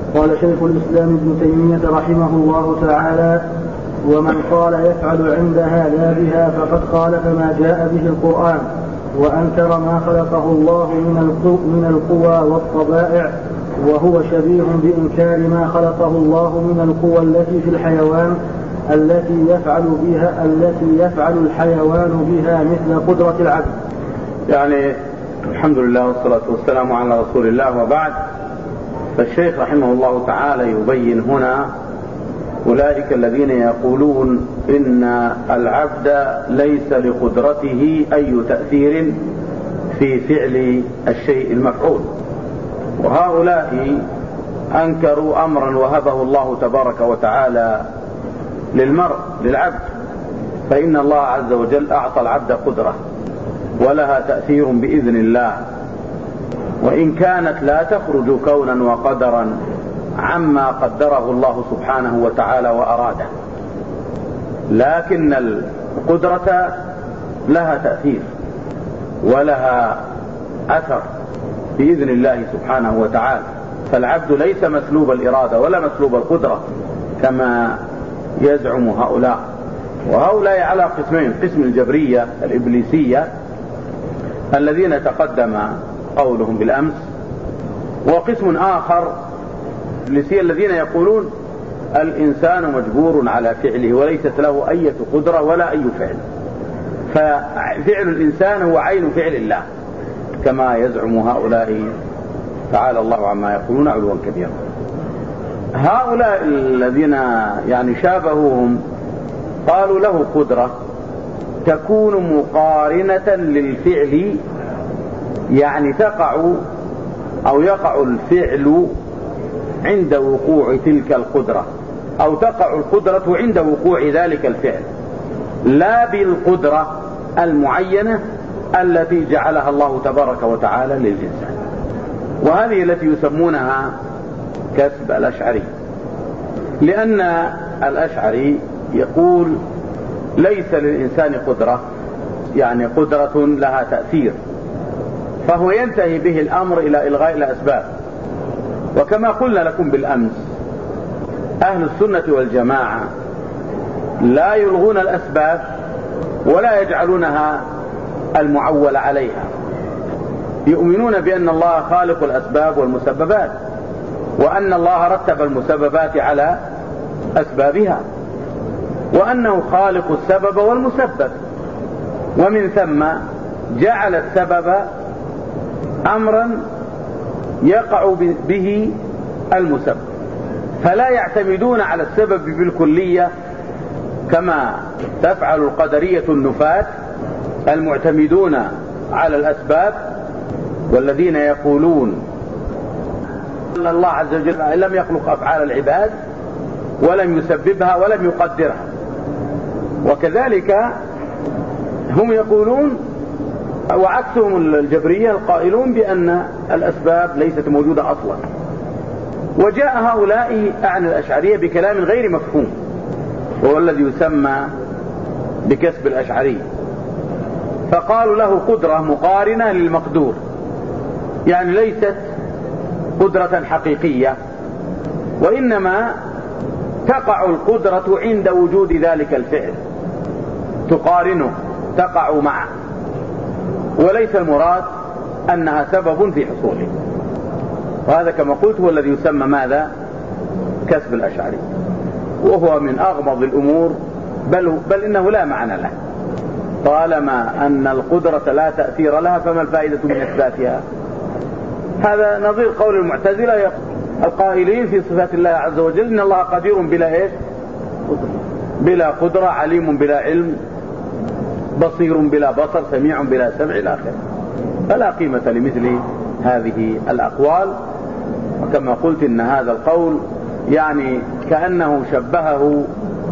قال شيخ الإسلام ابن تيمية رحمه الله تعالى: ومن قال يفعل عندها لا بها فقد خالف ما جاء به القرآن وأنكر ما خلقه الله من القوى والطبائع، وهو شبيه بإنكار ما خلقه الله من القوى التي في الحيوان التي يفعل الحيوان بها مثل قدرة العبد. يعني الحمد لله والصلاة والسلام على رسول الله، وبعد. فالشيخ رحمه الله تعالى يبين هنا أولئك الذين يقولون إن العبد ليس لقدرته أي تأثير في فعل الشيء المفعول، وهؤلاء أنكروا أمرا وهبه الله تبارك وتعالى للعبد، فإن الله عز وجل أعطى العبد قدرة ولها تأثير بإذن الله، وإن كانت لا تخرج كونا وقدرا عما قدره الله سبحانه وتعالى وأراده، لكن القدرة لها تأثير ولها أثر بإذن الله سبحانه وتعالى. فالعبد ليس مسلوب الإرادة ولا مسلوب القدرة كما يزعم هؤلاء. وهؤلاء على قسمين: قسم الجبرية الإبليسية الذين تقدم قولهم بالأمس، وقسم آخر الذين يقولون الإنسان مجبور على فعله وليست له أي قدرة ولا أي فعل، ففعل الإنسان هو عين فعل الله كما يزعم هؤلاء، تعالى الله عما يقولون علوا كبيرا. هؤلاء الذين يعني شابهوهم قالوا له قدرة تكون مقارنة للفعل، يعني يقع الفعل عند وقوع تلك القدرة، أو تقع القدرة عند وقوع ذلك الفعل، لا بالقدرة المعينة التي جعلها الله تبارك وتعالى للإنسان. وهذه التي يسمونها كسب الأشعري، لأن الأشعري يقول ليس للإنسان قدرة، يعني قدرة لها تأثير، فهو ينتهي به الأمر إلى إلغاء الأسباب. وكما قلنا لكم بالأمس، أهل السنة والجماعة لا يلغون الأسباب ولا يجعلونها المعول عليها، يؤمنون بأن الله خالق الأسباب والمسببات، وأن الله رتب المسببات على أسبابها، وأنه خالق السبب والمسبب، ومن ثم جعل السبب أمرا يقع به المسبب، فلا يعتمدون على السبب بالكلية كما تفعل القدرية النفاة المعتمدون على الأسباب، والذين يقولون أن الله عز وجل لم يخلق أفعال العباد ولم يسببها ولم يقدرها. وكذلك هم يقولون، وعكسهم الجبرية القائلون بأن الأسباب ليست موجودة أصلا. وجاء هؤلاء عن الأشعرية بكلام غير مفهوم، وهو الذي يسمى بكسب الأشعري، فقالوا له قدرة مقارنة للمقدور، يعني ليست قدرة حقيقية، وإنما تقع القدرة عند وجود ذلك الفعل، تقارنه، تقع معه، وليس المراد أنها سبب في حصوله. وهذا كما قلت هو الذي يسمى ماذا؟ كسب الأشعري، وهو من أغمض الأمور، بل إنه لا معنى له. طالما أن القدرة لا تأثير لها فما الفائدة من إثباتها؟ هذا نظير قول المعتزلة القائلين في صفات الله عز وجل إن الله قدير بلا قدرة، عليم بلا علم، بصير بلا بصر، سميع بلا سمع إلى آخره. فلا قيمة لمثل هذه الأقوال. وكما قلت إن هذا القول يعني كأنه شبهه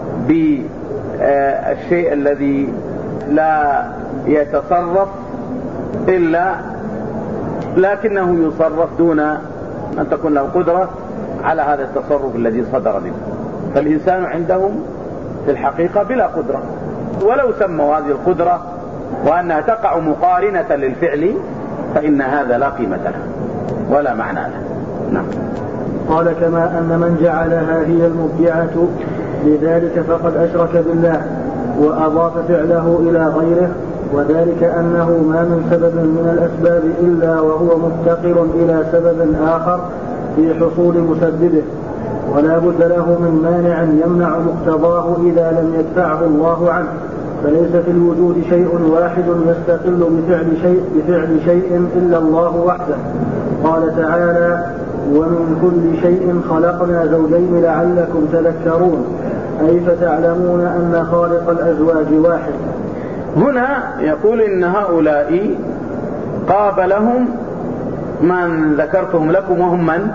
بالشيء الذي لا يتصرف إلا لكنه يصرف دون أن تكون له قدرة على هذا التصرف الذي صدر منه. فالإنسان عندهم في الحقيقة بلا قدرة، ولو سموا هذه القدرة وأنها تقع مقارنة للفعل فإن هذا لا قيمة له ولا معنى له. نعم. قال كما أن من جعلها هي المبدعة لذلك فقد أشرك بالله وأضاف فعله إلى غيره، وذلك أنه ما من سبب من الأسباب إلا وهو مفتقر إلى سبب آخر في حصول مسببه، ولا بد له من مانع يمنع مقتضاه إذا لم يدفعه الله عنه، فليس في الوجود شيء واحد يستقل بفعل شيء إلا الله وحده. قال تعالى: ومن كل شيء خلقنا زوجين لعلكم تذكرون، أي فتعلمون أن خالق الأزواج واحد. هنا يقول إن هؤلاء قابلهم من ذكرتهم لكم وهم من؟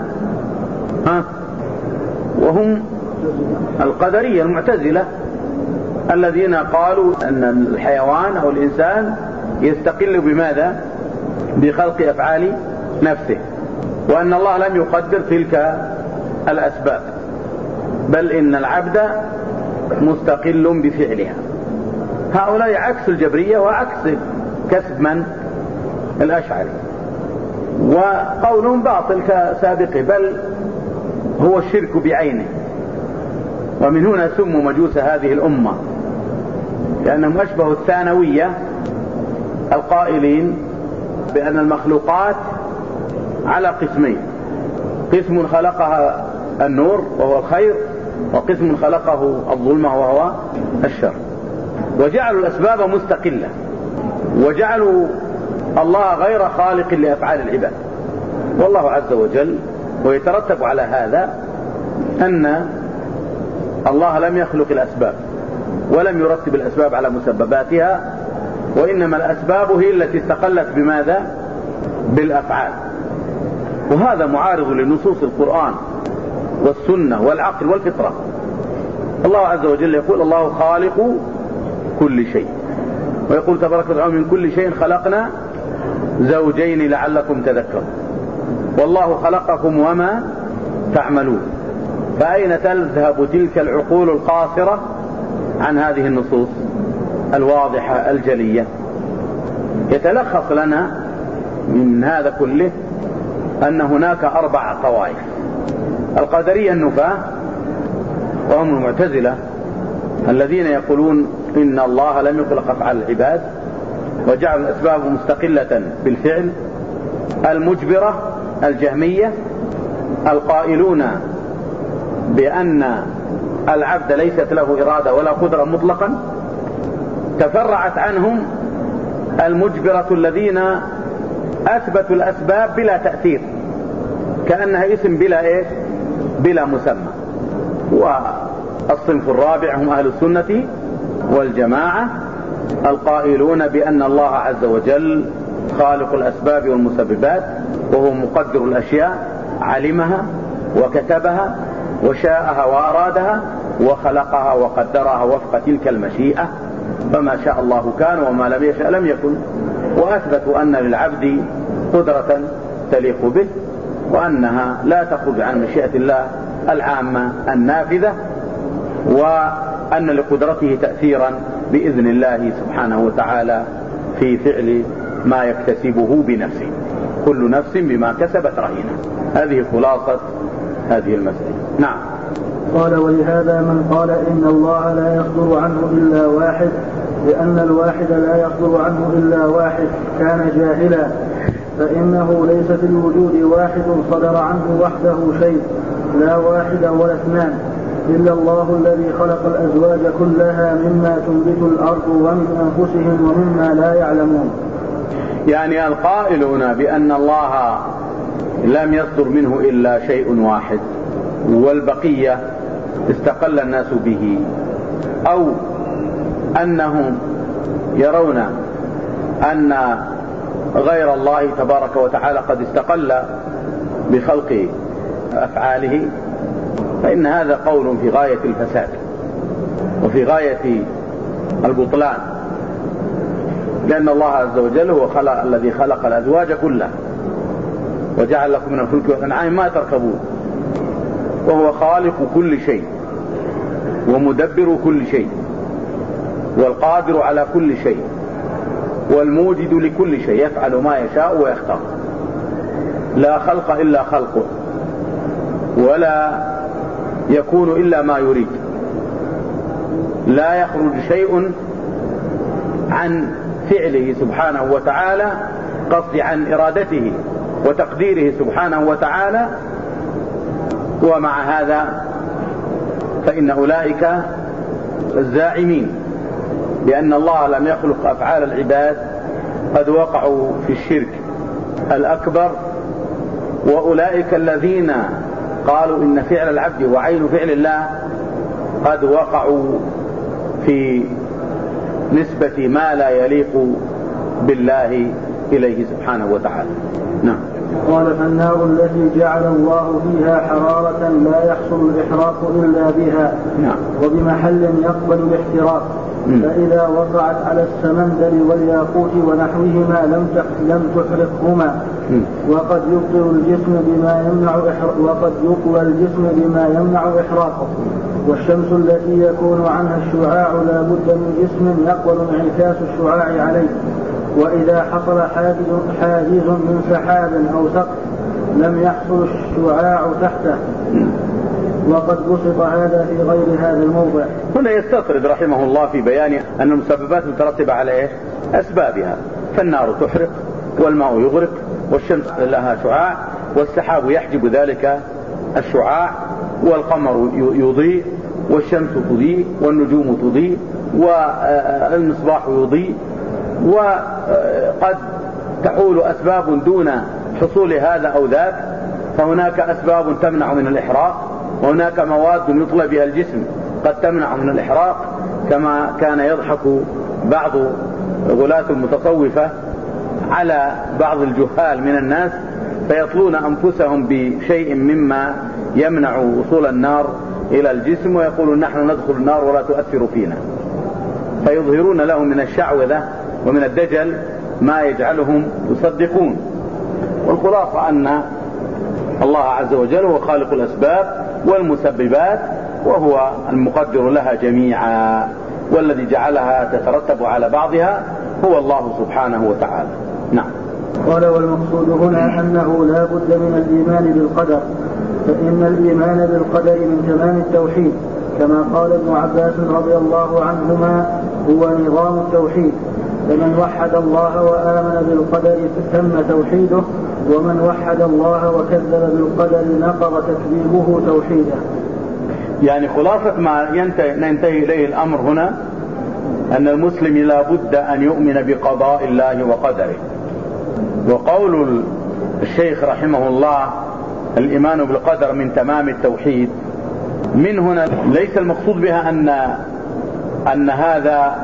وهم القدرية المعتزلة الذين قالوا أن الحيوان أو الإنسان يستقل بماذا؟ بخلق أفعال نفسه، وأن الله لم يقدر تلك الأسباب، بل إن العبد مستقل بفعلها. هؤلاء عكس الجبرية وعكس كسب من؟ الأشعري، وقولهم باطل كسابقه، بل هو الشرك بعينه. ومن هنا سموا مجوس هذه الأمة، لأنهم أشبهوا الثانوية القائلين بأن المخلوقات على قسمين: قسم خلقها النور وهو الخير، وقسم خلقه الظلمة وهو الشر، وجعلوا الأسباب مستقلة، وجعلوا الله غير خالق لأفعال العباد، والله عز وجل. ويترتب على هذا أن الله لم يخلق الأسباب ولم يرتب الأسباب على مسبباتها، وإنما الأسباب هي التي استقلت بماذا؟ بالأفعال. وهذا معارض لنصوص القرآن والسنة والعقل والفطرة. الله عز وجل يقول: الله خالق كل شيء، ويقول تبارك وتعالى: من كل شيء خلقنا زوجين لعلكم تذكرون، والله خلقكم وما تعملون. فأين تذهب تلك العقول القاصرة عن هذه النصوص الواضحة الجلية؟ يتلخص لنا من هذا كله أن هناك 4 طوائف: القدرية النفاة، وهم المعتزلة الذين يقولون إن الله لم يخلق أفعال العباد وجعل الأسباب مستقلة بالفعل. المجبرة الجهمية القائلون بأن العبد ليست له إرادة ولا قدرة مطلقا. تفرعت عنهم المجبرة الذين أثبتوا الأسباب بلا تأثير، كأنها اسم بلا مسمى. والصنف الرابع هم أهل السنة والجماعة القائلون بأن الله عز وجل خالق الأسباب والمسببات، وهو مقدر الأشياء، علمها وكتبها وشاءها وأرادها وخلقها وقدرها وفق تلك المشيئة، فما شاء الله كان وما لم يشاء لم يكن. وأثبتوا أن للعبد قدرة تليق به، وأنها لا تخرج عن مشيئة الله العامة النافذة، وأن لقدرته تأثيرا بإذن الله سبحانه وتعالى في فعل ما يكتسبه بنفسه. كل نفس بما كسبت رهينة. هذه خلاصة هذه المسألة. نعم. قال: ولهذا من قال إن الله لا يصدر عنه إلا واحد، لأن الواحد لا يصدر عنه إلا واحد، كان جاهلا، فإنه ليس في الوجود واحد صدر عنه وحده شيء، لا واحد ولا اثنان، إلا الله الذي خلق الأزواج كلها مما تنبت الأرض ومن أنفسهم ومما لا يعلمون. يعني القائلون بأن الله لم يصدر منه إلا شيء واحد والبقية استقل الناس به، أو أنهم يرون أن غير الله تبارك وتعالى قد استقل بخلق أفعاله، فإن هذا قول في غاية الفساد وفي غاية البطلان، لأن الله عز وجل هو الذي خلق الأزواج كلها وجعل لكم من الفلك والأنعام ما تركبون، وهو خالق كل شيء ومدبر كل شيء والقادر على كل شيء والموجد لكل شيء، يفعل ما يشاء ويختار، لا خلق إلا خلقه، ولا يكون إلا ما يريد، لا يخرج شيء عن فعله سبحانه وتعالى، قصدي عن إرادته وتقديره سبحانه وتعالى. ومع هذا فإن أولئك الزاعمين بأن الله لم يخلق أفعال العباد قد وقعوا في الشرك الأكبر. وأولئك الذين قالوا إن فعل العبد هو عين فعل الله قد وقعوا في نسبة ما لا يليق بالله إليه سبحانه وتعالى. نعم. قال فالنار التي جعل الله فيها حرارة لا يحصل الإحراق إلا بها. نعم. وبمحل يقبل الاحتراق. فإذا وقعت على السمندل والياقوت ونحوهما لم تحرقهما. وقد يبطل الجسم بما يمنع إحراقه. والشمس التي يكون عنها الشعاع لا بد من جسم يقبل انعكاس الشعاع عليه. وإذا حصل حاجز من سحاب أو سقف لم يحصل الشعاع تحته. وقد بسط هذا في غير هذا الموضع. هنا يستطرد رحمه الله في بيان أن المسببات مترتبة على أسبابها، فالنار تحرق والماء يغرق والشمس لها شعاع والسحاب يحجب ذلك الشعاع والقمر يضيء والشمس تضيء والنجوم تضيء والمصباح يضيء. وقد تحول أسباب دون حصول هذا أو ذاك، فهناك أسباب تمنع من الإحراق، وهناك مواد يطلى بها الجسم قد تمنع من الإحراق، كما كان يضحك بعض غلاة المتصوفة على بعض الجهال من الناس فيطلون أنفسهم بشيء مما يمنع وصول النار إلى الجسم، ويقولون نحن ندخل النار ولا تؤثر فينا، فيظهرون لهم من الشعوذة ومن الدجل ما يجعلهم يصدقون. والخلاصة أن الله عز وجل هو خالق الأسباب والمسببات، وهو المقدر لها جميعا، والذي جعلها تترتب على بعضها هو الله سبحانه وتعالى. نعم. قال والمقصود هنا أنه لا بد من الإيمان بالقدر، فإن الإيمان بالقدر من تمام التوحيد، كما قال ابن عباس رضي الله عنهما هو نظام التوحيد. فمن وحد الله وآمن بالقدر تم توحيده، ومن وحد الله وكذب بالقدر نقض تكذيبه توحيده. يعني خلاصة ما ينتهي إليه الأمر هنا أن المسلم لا بد أن يؤمن بقضاء الله وقدره. وقول الشيخ رحمه الله الإيمان بالقدر من تمام التوحيد، من هنا ليس المقصود بها أن هذا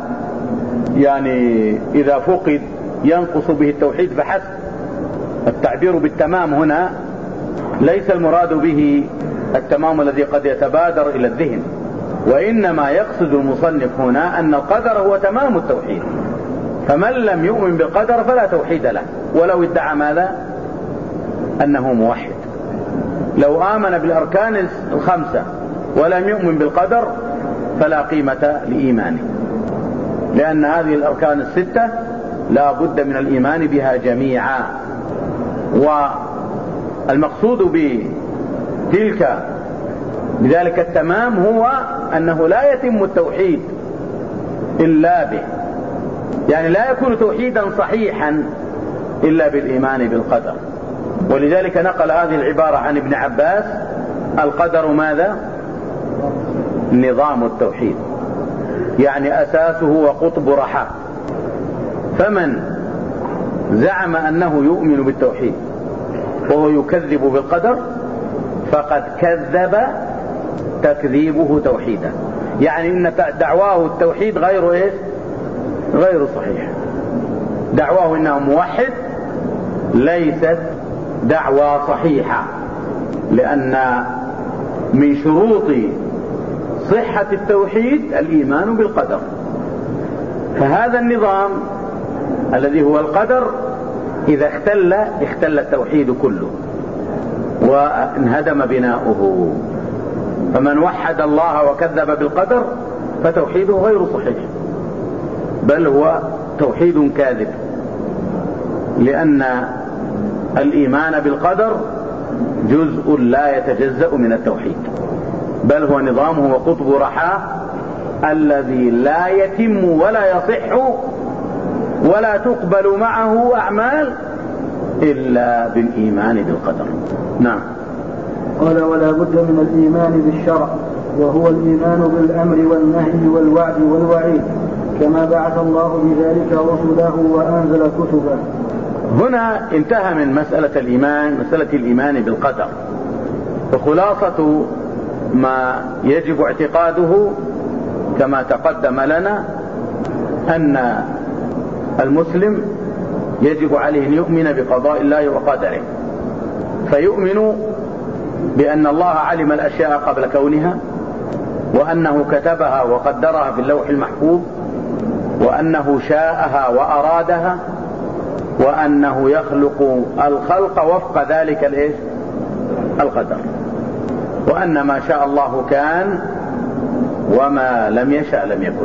يعني إذا فقد ينقص به التوحيد فحسب. التعبير بالتمام هنا ليس المراد به التمام الذي قد يتبادر إلى الذهن، وإنما يقصد المصنف هنا أن القدر هو تمام التوحيد، فمن لم يؤمن بالقدر فلا توحيد له، ولو ادعى ماذا؟ أنه موحد. لو آمن بالأركان الخمسة ولم يؤمن بالقدر فلا قيمة لإيمانه، لأن هذه الأركان الستة لا بد من الإيمان بها جميعا. والمقصود بذلك التمام هو أنه لا يتم التوحيد إلا به، يعني لا يكون توحيدا صحيحا إلا بالإيمان بالقدر. ولذلك نقل هذه العبارة عن ابن عباس: القدر ماذا؟ نظام التوحيد، يعني أساسه وقطب رحاه. فمن زعم أنه يؤمن بالتوحيد وهو يكذب بالقدر فقد كذب تكذيبه توحيدا، يعني إن دعواه التوحيد غير صحيح. دعواه إنه موحد ليست دعوى صحيحة، لأن من شروط صحة التوحيد الإيمان بالقدر. فهذا النظام الذي هو القدر إذا اختل التوحيد كله وانهدم بناؤه. فمن وحد الله وكذب بالقدر فتوحيده غير صحيح، بل هو توحيد كاذب، لأن الإيمان بالقدر جزء لا يتجزأ من التوحيد، بل هو نظامه وقطب رحاه الذي لا يتم ولا يصح ولا تقبل معه أعمال إلا بالإيمان بالقدر. نعم. قال: ولا بد من الإيمان بالشرع، وهو الإيمان بالأمر والنهي والوعد والوعيد، كما بعث الله بذلك رسله وأنزل كتبه. هنا انتهى من مسألة الإيمان بالقدر، فخلاصة ما يجب اعتقاده كما تقدم لنا أن المسلم يجب عليه أن يؤمن بقضاء الله وقدره، فيؤمن بأن الله علم الأشياء قبل كونها، وأنه كتبها وقدرها في اللوح المحفوظ، وأنه شاءها وأرادها، وأنه يخلق الخلق وفق ذلك القدر، وأن ما شاء الله كان وما لم يشأ لم يكن.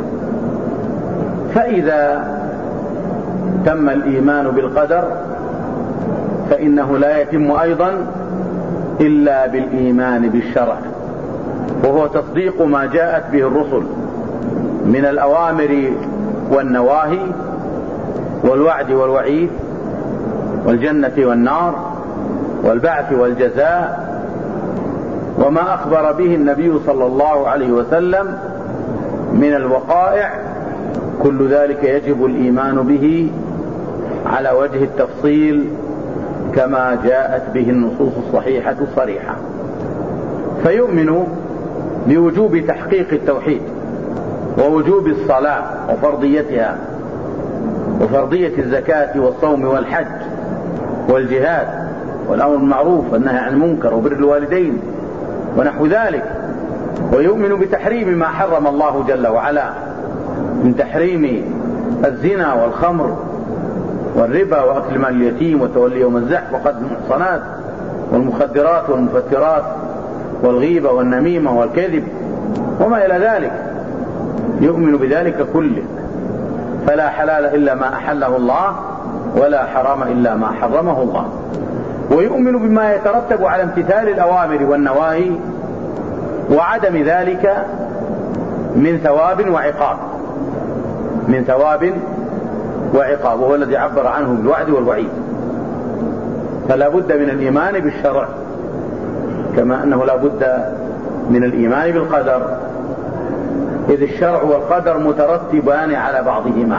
فإذا تم الإيمان بالقدر فإنه لا يتم أيضا إلا بالإيمان بالشرع، وهو تصديق ما جاءت به الرسل من الأوامر والنواهي والوعد والوعيد والجنة والنار والبعث والجزاء، وما أخبر به النبي صلى الله عليه وسلم من الوقائع، كل ذلك يجب الإيمان به على وجه التفصيل كما جاءت به النصوص الصحيحة الصريحة. فيؤمن بوجوب تحقيق التوحيد، ووجوب الصلاة وفرضيتها، وفرضية الزكاة والصوم والحج والجهاد والأمر بالمعروف والنهي عن المنكر وبر الوالدين ونحو ذلك. ويؤمن بتحريم ما حرم الله جل وعلا من تحريم الزنا والخمر والربا وأكل مال اليتيم وتولي يوم الزحف وقتل المحصنات والمخدرات والمفترات والغيبة والنميمة والكذب وما إلى ذلك، يؤمن بذلك كله. فلا حلال إلا ما أحله الله، ولا حرام إلا ما حرمه الله. ويؤمن بما يترتب على امتثال الأوامر والنواهي وعدم ذلك من ثواب وعقاب، من ثواب وعقاب، وهو الذي عبر عنه بالوعد والوعيد. فلا بد من الإيمان بالشرع، كما أنه لا بد من الإيمان بالقدر، إذ الشرع والقدر مترتبان على بعضهما.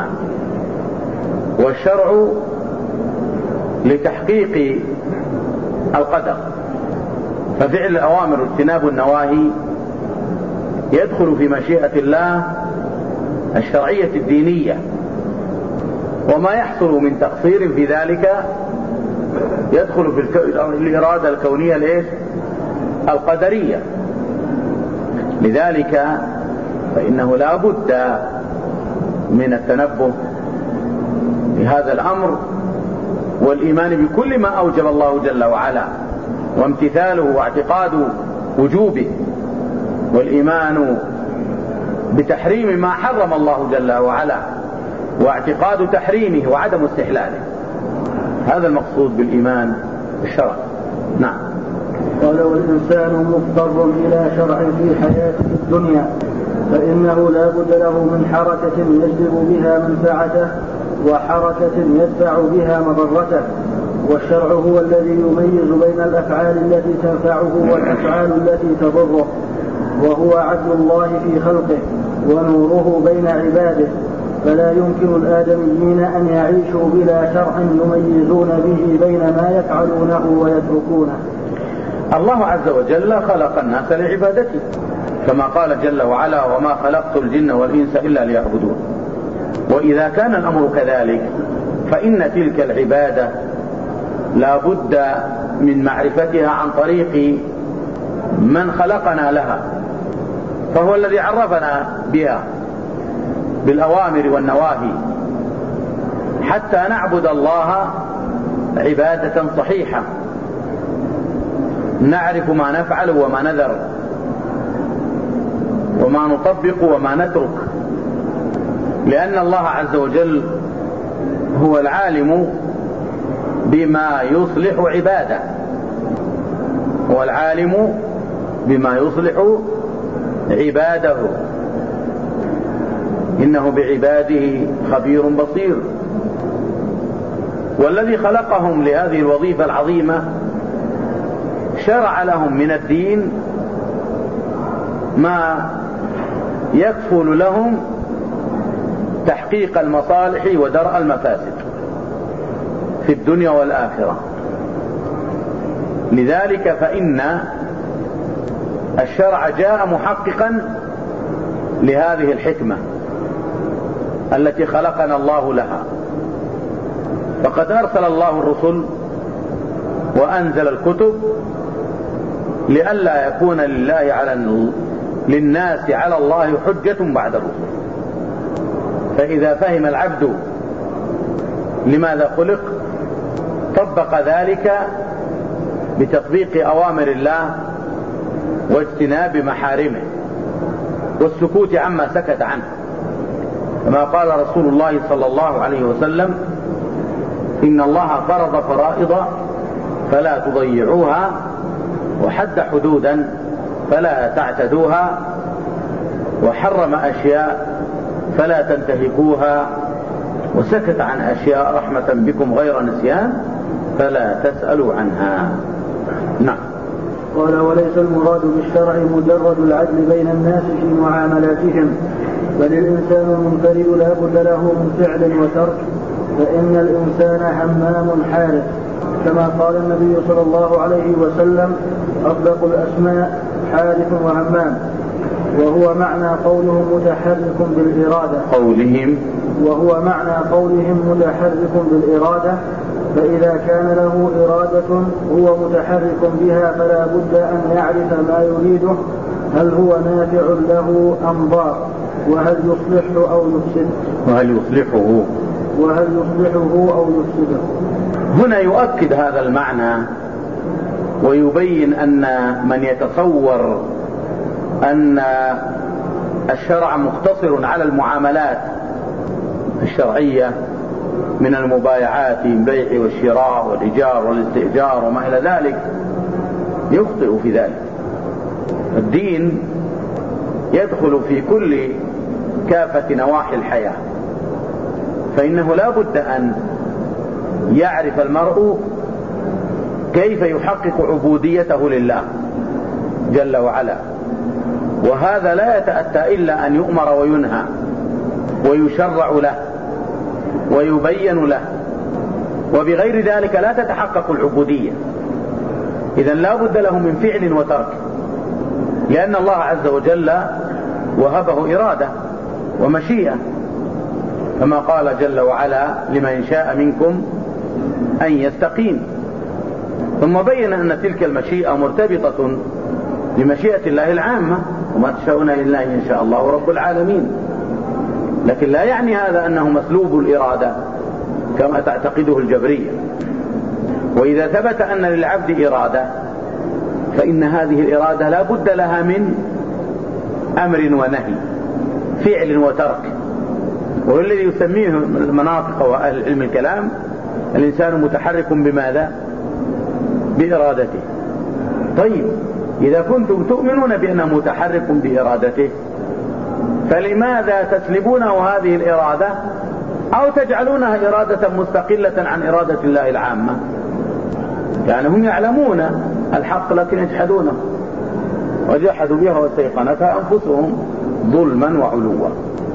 والشرع لتحقيق القدر، ففعل الأوامر واجتناب النواهي يدخل في مشيئة الله الشرعية الدينية، وما يحصل من تقصير في ذلك يدخل في الإرادة الكونية القدرية. لذلك فإنه لا بد من التنبه بهذا الأمر والإيمان بكل ما أوجب الله جل وعلا وامتثاله واعتقاد وجوبه، والإيمان بتحريم ما حرم الله جل وعلا واعتقاد تحريمه وعدم استحلاله. هذا المقصود بالإيمان بالشرع. نعم. قال: والإنسان مضطر إلى شرع في حياته الدنيا، فإنه لا بد له من حركة يجلب بها منفعته وحركة يدفع بها مضرته، والشرع هو الذي يميز بين الأفعال التي تنفعه والأفعال التي تضره، وهو عدل الله في خلقه ونوره بين عباده، فلا يمكن الآدميين أن يعيشوا بلا شرع يميزون به بين ما يفعلونه ويتركونه. الله عز وجل خلق الناس لعبادته، كما قال جل وعلا: وما خلقت الجن والإنس إلا ليعبدون. وإذا كان الأمر كذلك فإن تلك العبادة لا بد من معرفتها عن طريق من خلقنا لها، فهو الذي عرفنا بها بالأوامر والنواهي حتى نعبد الله عبادة صحيحة، نعرف ما نفعل وما نذر وما نطبق وما نترك، لأن الله عز وجل هو العالم بما يصلح عباده، هو العالم بما يصلح عباده، إنه بعباده خبير بصير. والذي خلقهم لهذه الوظيفة العظيمة شرع لهم من الدين ما يكفل لهم تحقيق المصالح ودرء المفاسد في الدنيا والآخرة. لذلك فإن الشرع جاء محققا لهذه الحكمة التي خلقنا الله لها. فقد أرسل الله الرسل وأنزل الكتب لئلا يكون للناس على الله حجة بعد الرسل. فإذا فهم العبد لماذا خلق طبق ذلك بتطبيق أوامر الله واجتناب محارمه والسكوت عما سكت عنه، كما قال رسول الله صلى الله عليه وسلم: إن الله فرض فرائض فلا تضيعوها، وحد حدودا فلا تعتدوها، وحرم أشياء فلا تنتهكوها، وسكت عن أشياء رحمة بكم غير نسيان فلا تسألوا عنها. نعم. قال: وليس المراد بالشرع مجرد العدل بين الناس في معاملاتهم، بل الإنسان المنفرد لا بد له من فعل وترك، فإن الإنسان حمام حارث، كما قال النبي صلى الله عليه وسلم: أصدق الأسماء حارث وهمام. وهو معنى قولهم متحرك بالإرادة، وهو معنى قولهم متحرك بالإرادة. فإذا كان له إرادة هو متحرك بها فلا بد أن يعرف ما يريده، هل هو نافع له أم ضار، وهل يصلحه أو يفسده، أو يفسده. هنا يؤكد هذا المعنى ويبين أن من يتصور أن الشرع مقتصر على المعاملات الشرعية من المبايعات، البيع والشراء والإيجار والاستئجار وما إلى ذلك، يخطئ في ذلك. الدين يدخل في كل كافة نواحي الحياة، فإنه لا بد أن يعرف المرء كيف يحقق عبوديته لله جل وعلا، وهذا لا يتأتى إلا أن يؤمر وينهى ويشرع له ويبين له، وبغير ذلك لا تتحقق العبودية. إذن لا بد له من فعل وترك، لأن الله عز وجل وهبه إرادة ومشيئة، كما قال جل وعلا: لمن شاء منكم أن يستقيم. ثم بين أن تلك المشيئة مرتبطة بمشيئة الله العامة: وما تشاءون إلا إن شاء الله رب العالمين. لكن لا يعني هذا أنه مسلوب الإرادة كما تعتقده الجبرية. وإذا ثبت أن للعبد إرادة فإن هذه الإرادة لا بد لها من أمر ونهي، فعل وترك. وهو الذي يسميه المناطق وأهل علم الكلام الإنسان متحرك بماذا؟ بإرادته. طيب، إذا كنتم تؤمنون بأنه متحرك بإرادته، فلماذا تسلبونه هذه الإرادة أو تجعلونها إرادة مستقلة عن إرادة الله العامة؟ يعني هم يعلمون الحق لكن يجحدونه، وجحدوا بها واستيقنتها أنفسهم ظلما وعلوا.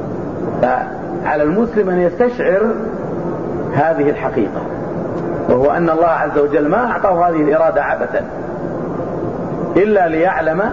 فعلى المسلم أن يستشعر هذه الحقيقة، وهو أن الله عز وجل ما أعطاه هذه الإرادة عبثا، إلا ليعلم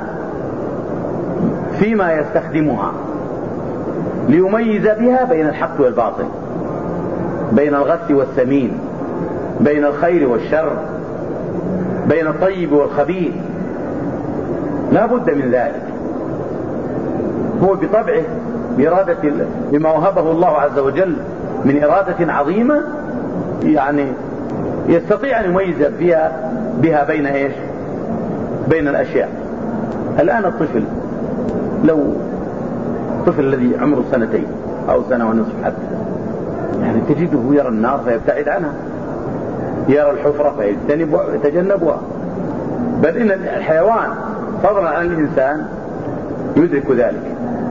فيما يستخدمها ليميز بها بين الحق والباطل، بين الغث والسمين، بين الخير والشر، بين الطيب والخبيث. لا بد من ذلك. هو بطبعه بإرادة بما وهبه الله عز وجل من إرادة عظيمة، يعني يستطيع أن يميز بها بين إيش؟ بين الأشياء. الآن الطفل، لو الطفل الذي عمره 2 سنين أو 1 ونصف حتى، يعني تجده يرى النار فيبتعد عنها، يرى الحفرة فيتجنبها، بل إن الحيوان فضلا عن الإنسان يدرك ذلك.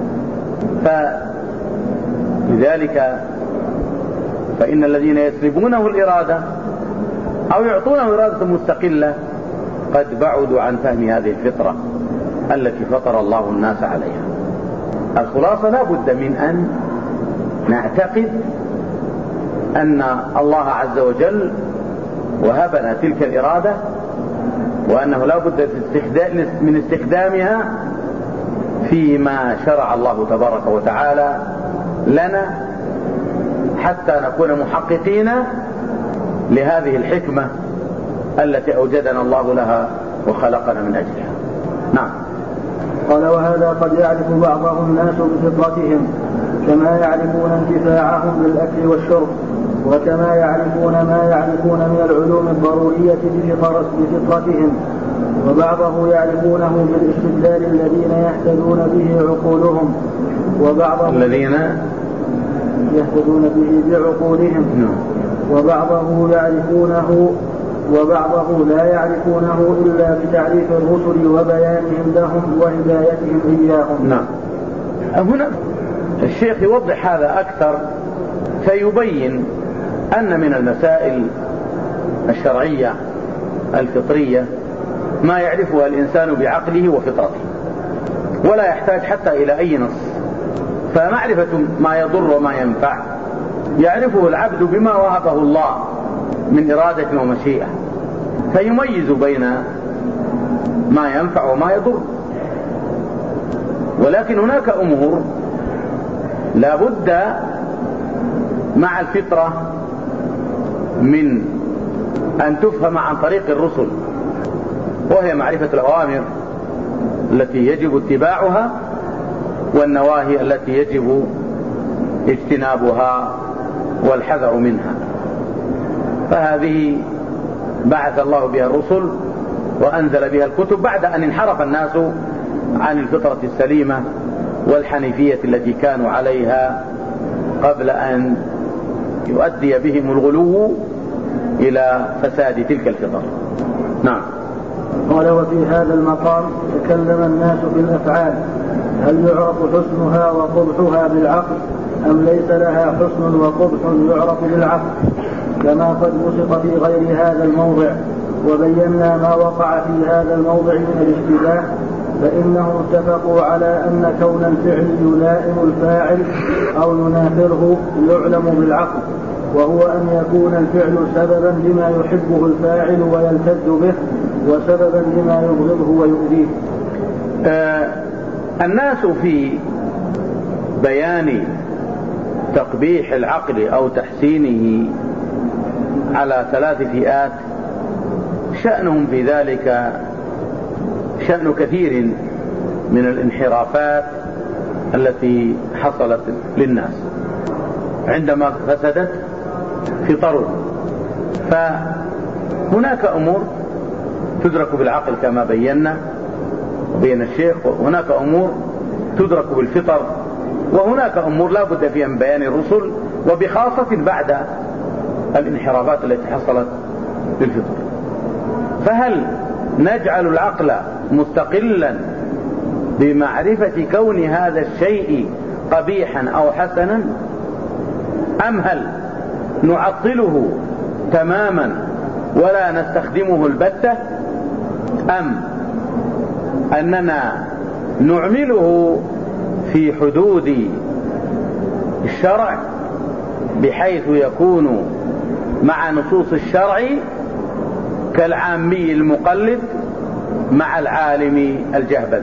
فلذلك فإن الذين يسلبونه الإرادة أو يعطونه إرادة مستقلة قد بعدوا عن فهم هذه الفطرة التي فطر الله الناس عليها. الخلاصة لا بد من أن نعتقد أن الله عز وجل وهبنا تلك الإرادة، وأنه لا بد من استخدامها فيما شرع الله تبارك وتعالى لنا حتى نكون محققين لهذه الحكمة التي أوجدنا الله لها وخلقنا من أجلها. نعم. قال: وهذا قد يعرف بعضه الناس بفطرتهم كما يعرفون انتفاعهم بالأكل والشرب، وكما يعرفون ما يعرفون من العلوم الضرورية بفطرتهم، وبعضه يعرفونه بالاستدلال الذين يهتدون به عقولهم، وبعضه الذين يهتدون به بعقولهم، وبعضه يعرفونه وبعضه لا يعرفونه إلا بتعريف الرسل وبيانهم لهم وهدايتهم إياهم. نعم. هنا الشيخ يوضح هذا أكثر فيبين أن من المسائل الشرعية الفطرية ما يعرفها الإنسان بعقله وفطرته ولا يحتاج حتى إلى أي نص. فمعرفة ما يضر وما ينفع يعرفه العبد بما وهبه الله من إرادة ومشيئة، فيميز بين ما ينفع وما يضر. ولكن هناك أمور لا بد مع الفطرة من أن تفهم عن طريق الرسل، وهي معرفة الأوامر التي يجب اتباعها والنواهي التي يجب اجتنابها والحذر منها. فهذه بعث الله بها الرسل وأنزل بها الكتب بعد أن انحرف الناس عن الفطرة السليمة والحنيفية التي كانوا عليها قبل أن يؤدي بهم الغلو إلى فساد تلك الفطر. نعم. قال: وفي هذا المقام تكلم الناس في الأفعال، هل يعرف حسنها وقبحها بالعقل أم ليس لها حسن وقبح يعرف بالعقل، كما قد وصف في غير هذا الموضع، وبينا ما وقع في هذا الموضع من الاشتباه. فإنهم اتفقوا على أن كون الفعل يلائم الفاعل أو ينافره يعلم بالعقل، وهو أن يكون الفعل سببا لما يحبه الفاعل ويلتذ به، وسببا لما يبغضه ويؤذيه. الناس في بيان تقبيح العقل أو تحسينه على 3 فئات، شأنهم في ذلك شأن كثير من الانحرافات التي حصلت للناس عندما فسدت فطرهم. فهناك أمور تدرك بالعقل كما بينا وبين الشيخ، وهناك أمور تدرك بالفطر، وهناك أمور لا بد فيها من بيان الرسل، وبخاصة بعد الانحرافات التي حصلت للفطر. فهل نجعل العقل مستقلا بمعرفة كون هذا الشيء قبيحا أو حسنا، أم هل نعطله تماما ولا نستخدمه البتة، أم أننا نعمله في حدود الشرع بحيث يكون مع نصوص الشرع كالعامي المقلد مع العالم الجهبذ.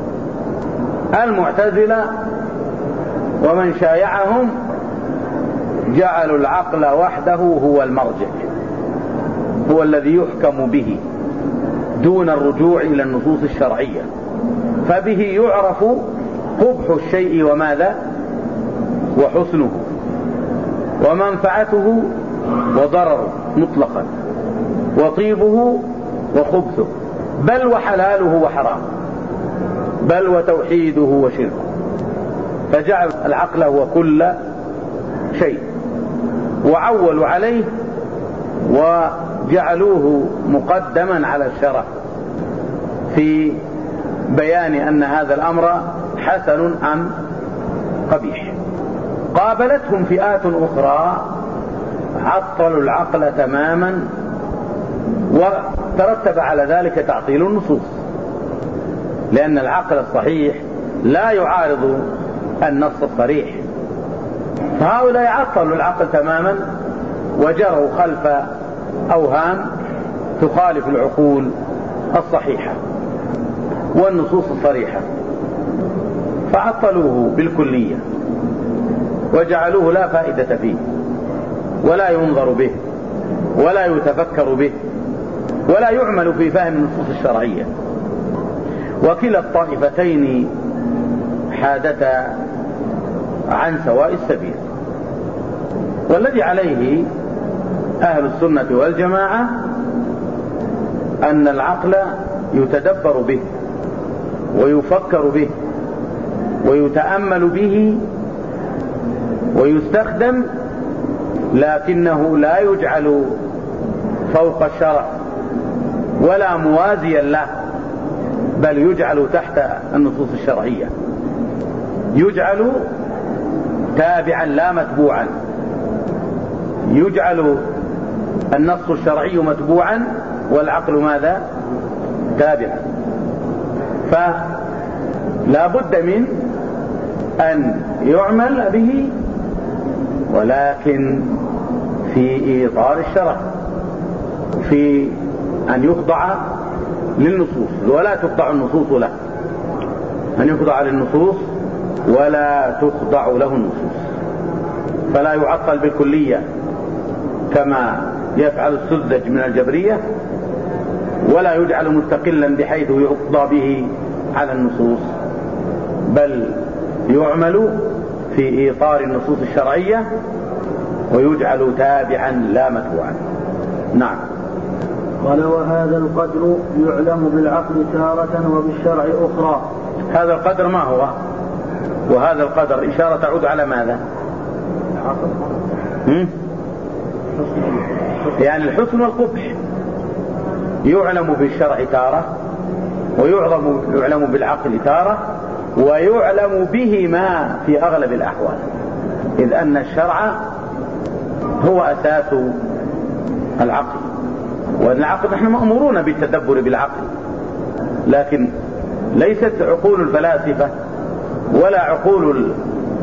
المعتزلة ومن شايعهم جعلوا العقل وحده هو المرجع، هو الذي يحكم به دون الرجوع إلى النصوص الشرعية، فبه يعرف قبح الشيء وماذا وحسنه ومنفعته وضرره مطلقا، وطيبه وخبثه، بل وحلاله وحرامه، بل وتوحيده وشركه. فجعل العقل هو كل شيء وعولوا عليه وجعلوه مقدما على الشرع، في بيان أن هذا الأمر حسن أم قبيح. قابلتهم فئات أخرى عطلوا العقل تماما، وترتب على ذلك تعطيل النصوص، لأن العقل الصحيح لا يعارض النص الصريح. فهؤلاء عطلوا العقل تماما وجروا خلف أوهام تخالف العقول الصحيحة والنصوص الصريحة، فعطلوه بالكلية وجعلوه لا فائدة فيه ولا ينظر به ولا يتفكر به ولا يعمل في فهم النصوص الشرعية. وكلا الطائفتين حادتا عن سواء السبيل. والذي عليه أهل السنة والجماعة أن العقل يتدبر به ويفكر به ويتأمل به ويستخدم، لكنه لا يجعل فوق الشرع ولا موازيا له، بل يجعل تحت النصوص الشرعية، يجعل تابعا لا متبوعا، يجعل النص الشرعي متبوعا والعقل ماذا؟ تابعا. فلا بد من أن يعمل به، ولكن في إطار الشرع، في أن يخضع للنصوص ولا تخضع النصوص له، أن يخضع للنصوص ولا تخضع له النصوص، فلا يعطل بالكلية كما يفعل السذج من الجبرية، ولا يجعل مستقلا بحيث يقضى به على النصوص، بل يعمل في إطار النصوص الشرعية ويجعل تابعا لا متبوعا. نعم. قال: وهذا القدر يعلم بالعقل تارة وبالشرع أخرى. هذا القدر ما هو؟ وهذا القدر إشارة تعود على ماذا؟ يعني الحسن والقبح يعلم بالشرع تارة، ويعلم بالعقل تارة، ويعلم بهما في أغلب الأحوال، إذ أن الشرع هو أساس العقل، والعقل نحن مأمورون بالتدبر بالعقل، لكن ليست عقول الفلاسفة ولا عقول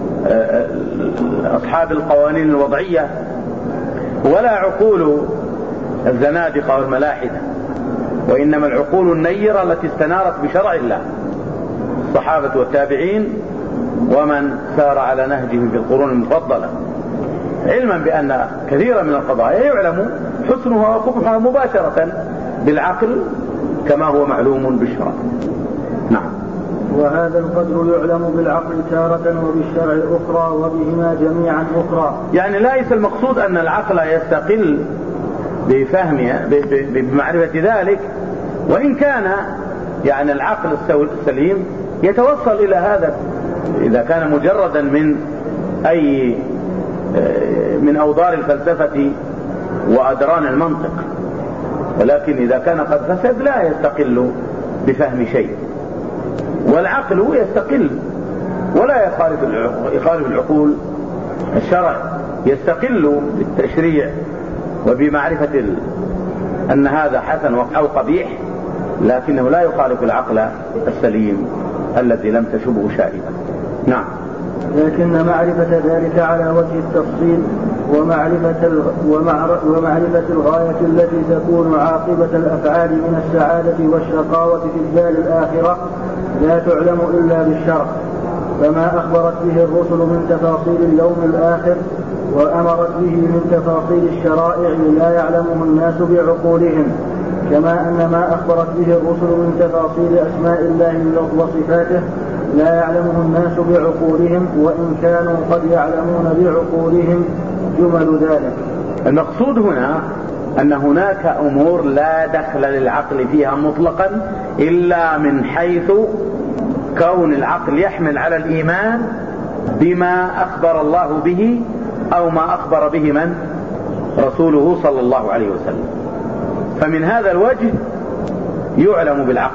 أصحاب القوانين الوضعية ولا عقول الزنادقة والملاحدة، وإنما العقول النيرة التي استنارت بشرع الله، الصحابة والتابعين ومن سار على نهجه في القرون المفضلة، علما بأن كثيرا من القضايا يعلم حسنها وقبحها مباشرة بالعقل كما هو معلوم بالشرع. نعم. وهذا القدر يعلم بالعقل تارة وبالشرع أخرى وبهما جميعا أخرى. يعني ليس المقصود أن العقل يستقل بفهمها بمعرفة ذلك، وإن كان يعني العقل السليم يتوصل إلى هذا إذا كان مجردا من أوضار الفلسفة وأدران المنطق، ولكن إذا كان قد فسد لا يستقل بفهم شيء، والعقل يستقل ولا يخالف العقول الشرع، يستقل بالتشريع وبمعرفة أن هذا حسن أو قبيح، لكنه لا يخالف العقل السليم الذي لم تشبه شائبة. نعم. لكن معرفة ذلك على وجه التفصيل ومعرفة الغاية التي تكون عاقبة الأفعال من السعادة والشقاوة في الدار الآخرة لا تعلم إلا بالشرع، فما أخبرت به الرسل من تفاصيل اليوم الآخر وأمرت به من تفاصيل الشرائع لا يعلمه الناس بعقولهم، كما أن ما أخبرت به الرسل من تفاصيل أسماء الله وصفاته لا يعلمه الناس بعقولهم، وإن كانوا قد يعلمون بعقولهم جمل ذلك. المقصود هنا أن هناك أمور لا دخل للعقل فيها مطلقا إلا من حيث كون العقل يحمل على الإيمان بما أخبر الله به أو ما أخبر به من؟ رسوله صلى الله عليه وسلم. فمن هذا الوجه يعلم بالعقل،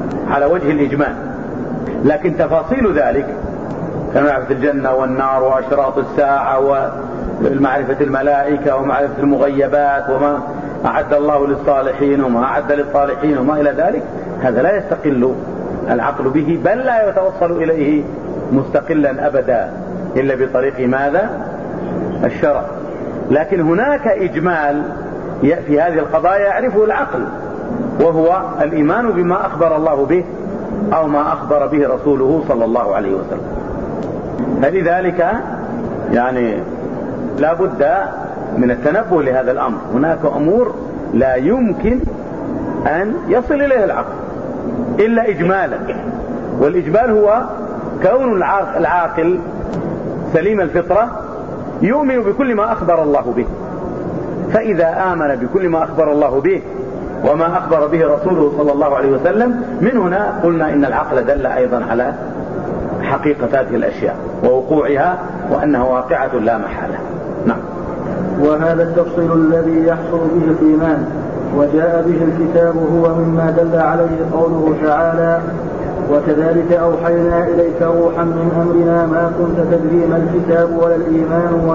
على وجه الإجمال. لكن تفاصيل ذلك كمعرفة الجنة والنار وأشراط الساعة ومعرفة الملائكة ومعرفة المغيبات وما أعد الله للصالحين وما أعد للصالحين وما إلى ذلك، هذا لا يستقل العقل به، بل لا يتوصل إليه مستقلا أبدا إلا بطريق ماذا؟ الشرع. لكن هناك إجمال في هذه القضايا يعرفه العقل، وهو الإيمان بما أخبر الله به أو ما أخبر به رسوله صلى الله عليه وسلم. فلذلك يعني لا بد من التنبه لهذا الأمر. هناك أمور لا يمكن أن يصل إليها العقل إلا إجمالا، والإجمال هو كون العاقل سليم الفطرة يؤمن بكل ما أخبر الله به. فإذا آمن بكل ما أخبر الله به وما أخبر به رسوله صلى الله عليه وسلم، من هنا قلنا إن العقل دل أيضا على حقيقة هذه الأشياء ووقوعها، وأنها واقعة لا محالة. نعم. وهذا التفصيل الذي يحصل به الإيمان وجاء به الكتاب هو مما دل عليه قوله تعالى: وكذلك أوحينا إليك روحا من أمرنا ما كنت تدري ما الكتاب ولا الإيمان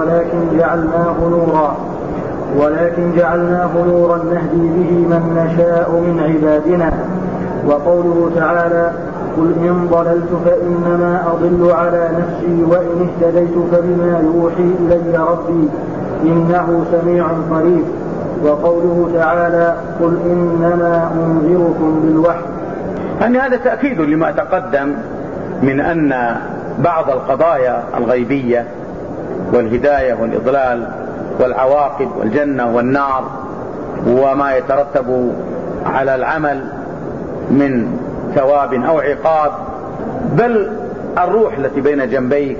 ولكن جعلناه نورا نهدي به من نشاء من عبادنا. وقوله تعالى: قل إن ضللت فإنما أضل على نفسي وإن اهتديت فبما يوحي إلي ربي إنه سميع قريب. وقوله تعالى: قل إنما أنذركم بالوحي. يعني هذا تأكيد لما تقدم من أن بعض القضايا الغيبية والهداية والإضلال والعواقب والجنة والنار وما يترتب على العمل من ثواب أو عقاب، بل الروح التي بين جنبيك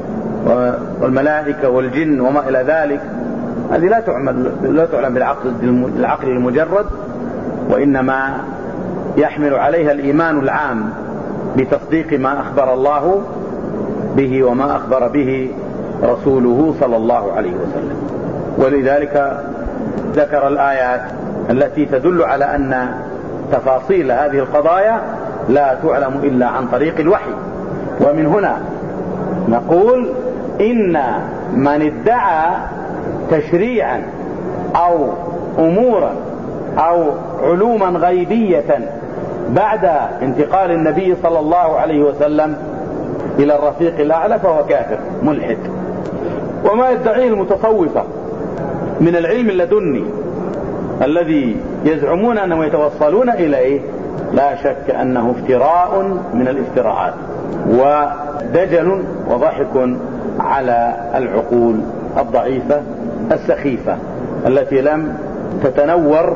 والملائكة والجن وما إلى ذلك، هذه لا تعلم بالعقل المجرد، وإنما يحمل عليها الإيمان العام بتصديق ما أخبر الله به وما أخبر به رسوله صلى الله عليه وسلم. ولذلك ذكر الآيات التي تدل على أن تفاصيل هذه القضايا لا تعلم إلا عن طريق الوحي. ومن هنا نقول إن من ادعى تشريعا أو أمورا أو علوما غيبية بعد انتقال النبي صلى الله عليه وسلم إلى الرفيق الأعلى فهو كافر ملحد. وما يدعيه المتصوفة من العلم اللدني الذي يزعمون أنهم يتوصلون إليه، لا شك أنه افتراء من الافتراءات ودجل وضحك على العقول الضعيفة السخيفة التي لم تتنور.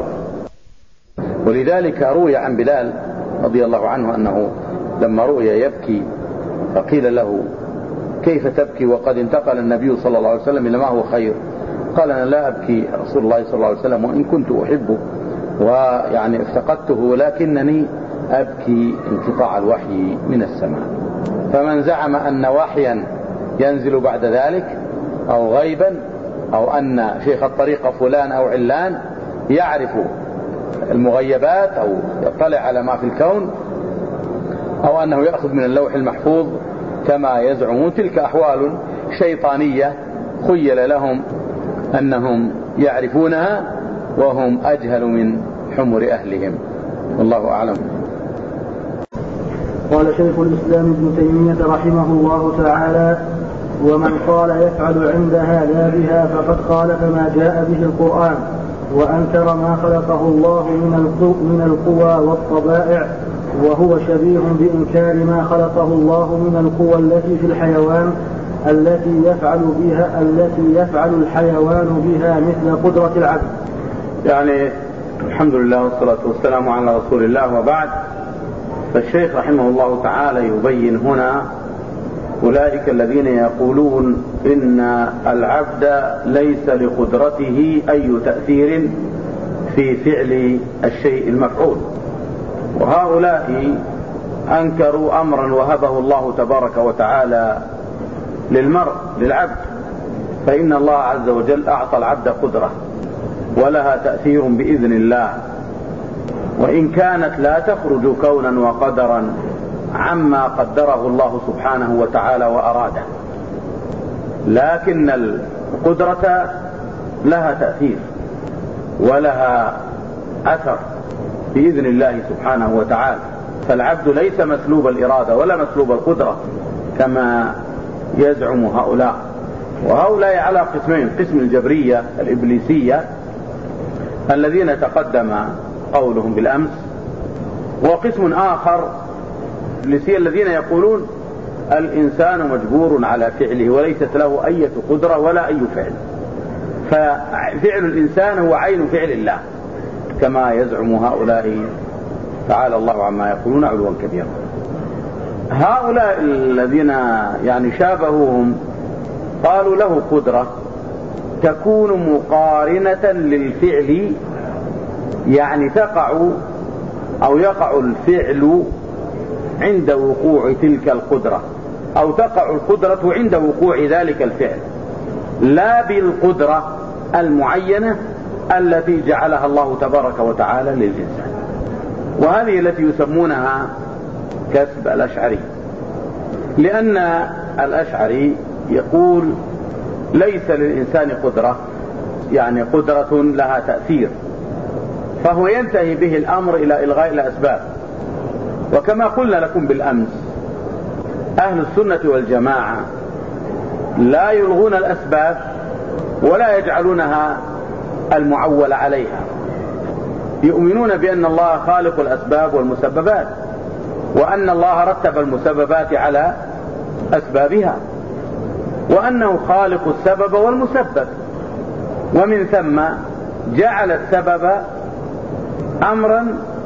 ولذلك روي عن بلال رضي الله عنه أنه لما رؤي يبكي فقيل له: كيف تبكي وقد انتقل النبي صلى الله عليه وسلم إلى ما هو خير؟ قال: أنا لا أبكي رسول الله صلى الله عليه وسلم وإن كنت أحبه ويعني افتقدته، ولكنني أبكي انقطاع الوحي من السماء. فمن زعم أن وحيا ينزل بعد ذلك أو غيبا أو أن شيخ الطريقة فلان أو علان يعرف المغيبات أو يطلع على ما في الكون أو أنه يأخذ من اللوح المحفوظ كما يزعمون، تلك أحوال شيطانية خيل لهم أنهم يعرفونها وهم أجهل من حمر أهلهم، والله أعلم. قال شيخ الإسلام ابن تيمية رحمه الله تعالى: ومن قال يفعل عند هذا بها فقد خالف ما جاء به القرآن وأنكر ما خلقه الله من القوى والطبائع، وهو شبيه بإنكار ما خلقه الله من القوى التي في الحيوان التي يفعل الحيوان بها مثل قدرة العبد. يعني الحمد لله والصلاة والسلام على رسول الله، وبعد. فالشيخ رحمه الله تعالى يبين هنا أولئك الذين يقولون إن العبد ليس لقدرته أي تأثير في فعل الشيء المفعول، وهؤلاء أنكروا أمرا وهبه الله تبارك وتعالى للعبد، فإن الله عز وجل أعطى العبد قدرة ولها تأثير بإذن الله، وإن كانت لا تخرج كونا وقدرا عما قدره الله سبحانه وتعالى وأراده، لكن القدرة لها تأثير ولها أثر بإذن الله سبحانه وتعالى. فالعبد ليس مسلوب الإرادة ولا مسلوب القدرة كما يزعم هؤلاء. وهؤلاء على قسمين: قسم الجبرية الإبليسية الذين تقدم قولهم بالأمس، وقسم آخر الذين يقولون الإنسان مجبور على فعله وليست له أي قدرة ولا أي فعل، ففعل الإنسان هو عين فعل الله كما يزعم هؤلاء، تعالى الله عما يقولون علوا كبيرا. هؤلاء الذين شابهوهم قالوا له قدرة تكون مقارنة للفعل، تقع أو يقع الفعل عند وقوع تلك القدرة، أو تقع القدرة عند وقوع ذلك الفعل، لا بالقدرة المعينة التي جعلها الله تبارك وتعالى للإنسان. وهذه التي يسمونها كسب الأشعري، لأن الأشعري يقول ليس للإنسان قدرة، قدرة لها تأثير، فهو ينتهي به الأمر إلى إلغاء الأسباب. وكما قلنا لكم بالأمس، أهل السنة والجماعة لا يلغون الأسباب ولا يجعلونها المعول عليها، يؤمنون بأن الله خالق الأسباب والمسببات، وأن الله رتب المسببات على أسبابها، وأنه خالق السبب والمسبب، ومن ثم جعل السبب أمرا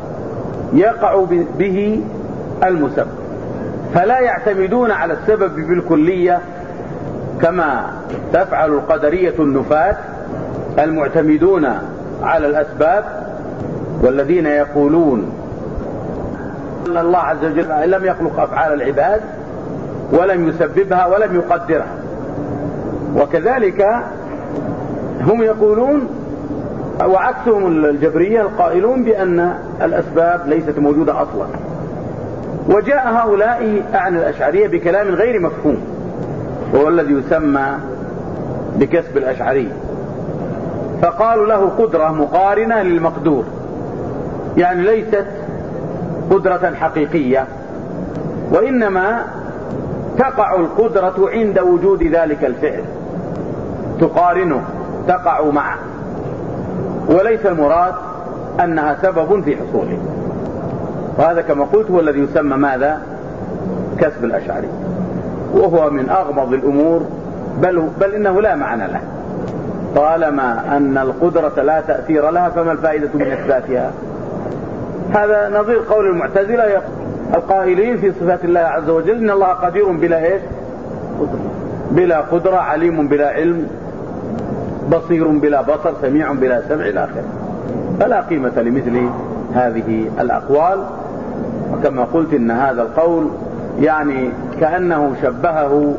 يقع به المسبب، فلا يعتمدون على السبب بالكلية كما تفعل القدرية النفاة المعتمدون على الأسباب، والذين يقولون أن الله عز وجل لم يخلق أفعال العباد ولم يسببها ولم يقدرها. وكذلك هم يقولون، وعكسهم الجبرية القائلون بأن الأسباب ليست موجودة أصلا. وجاء هؤلاء عن الأشعرية بكلام غير مفهوم، وهو الذي يسمى بكسب الأشعري، فقالوا له قدرة مقارنة للمقدور، ليست قدرة حقيقية، وإنما تقع القدرة عند وجود ذلك الفعل، تقارنه، تقع معه، وليس المراد أنها سبب في حصوله. وهذا كما قلت هو الذي يسمى ماذا؟ كسب الأشعري، وهو من أغمض الأمور، بل إنه لا معنى له. طالما أن القدرة لا تأثير لها فما الفائدة من إثباتها؟ هذا نظير قول المعتزلة القائلين في صفات الله عز وجل إن الله قدير بلا قدرة، عليم بلا علم، بصير بلا بصر، سميع بلا سمع إلى آخره. فلا قيمة لمثل هذه الأقوال. وكما قلت إن هذا القول كأنه شبهه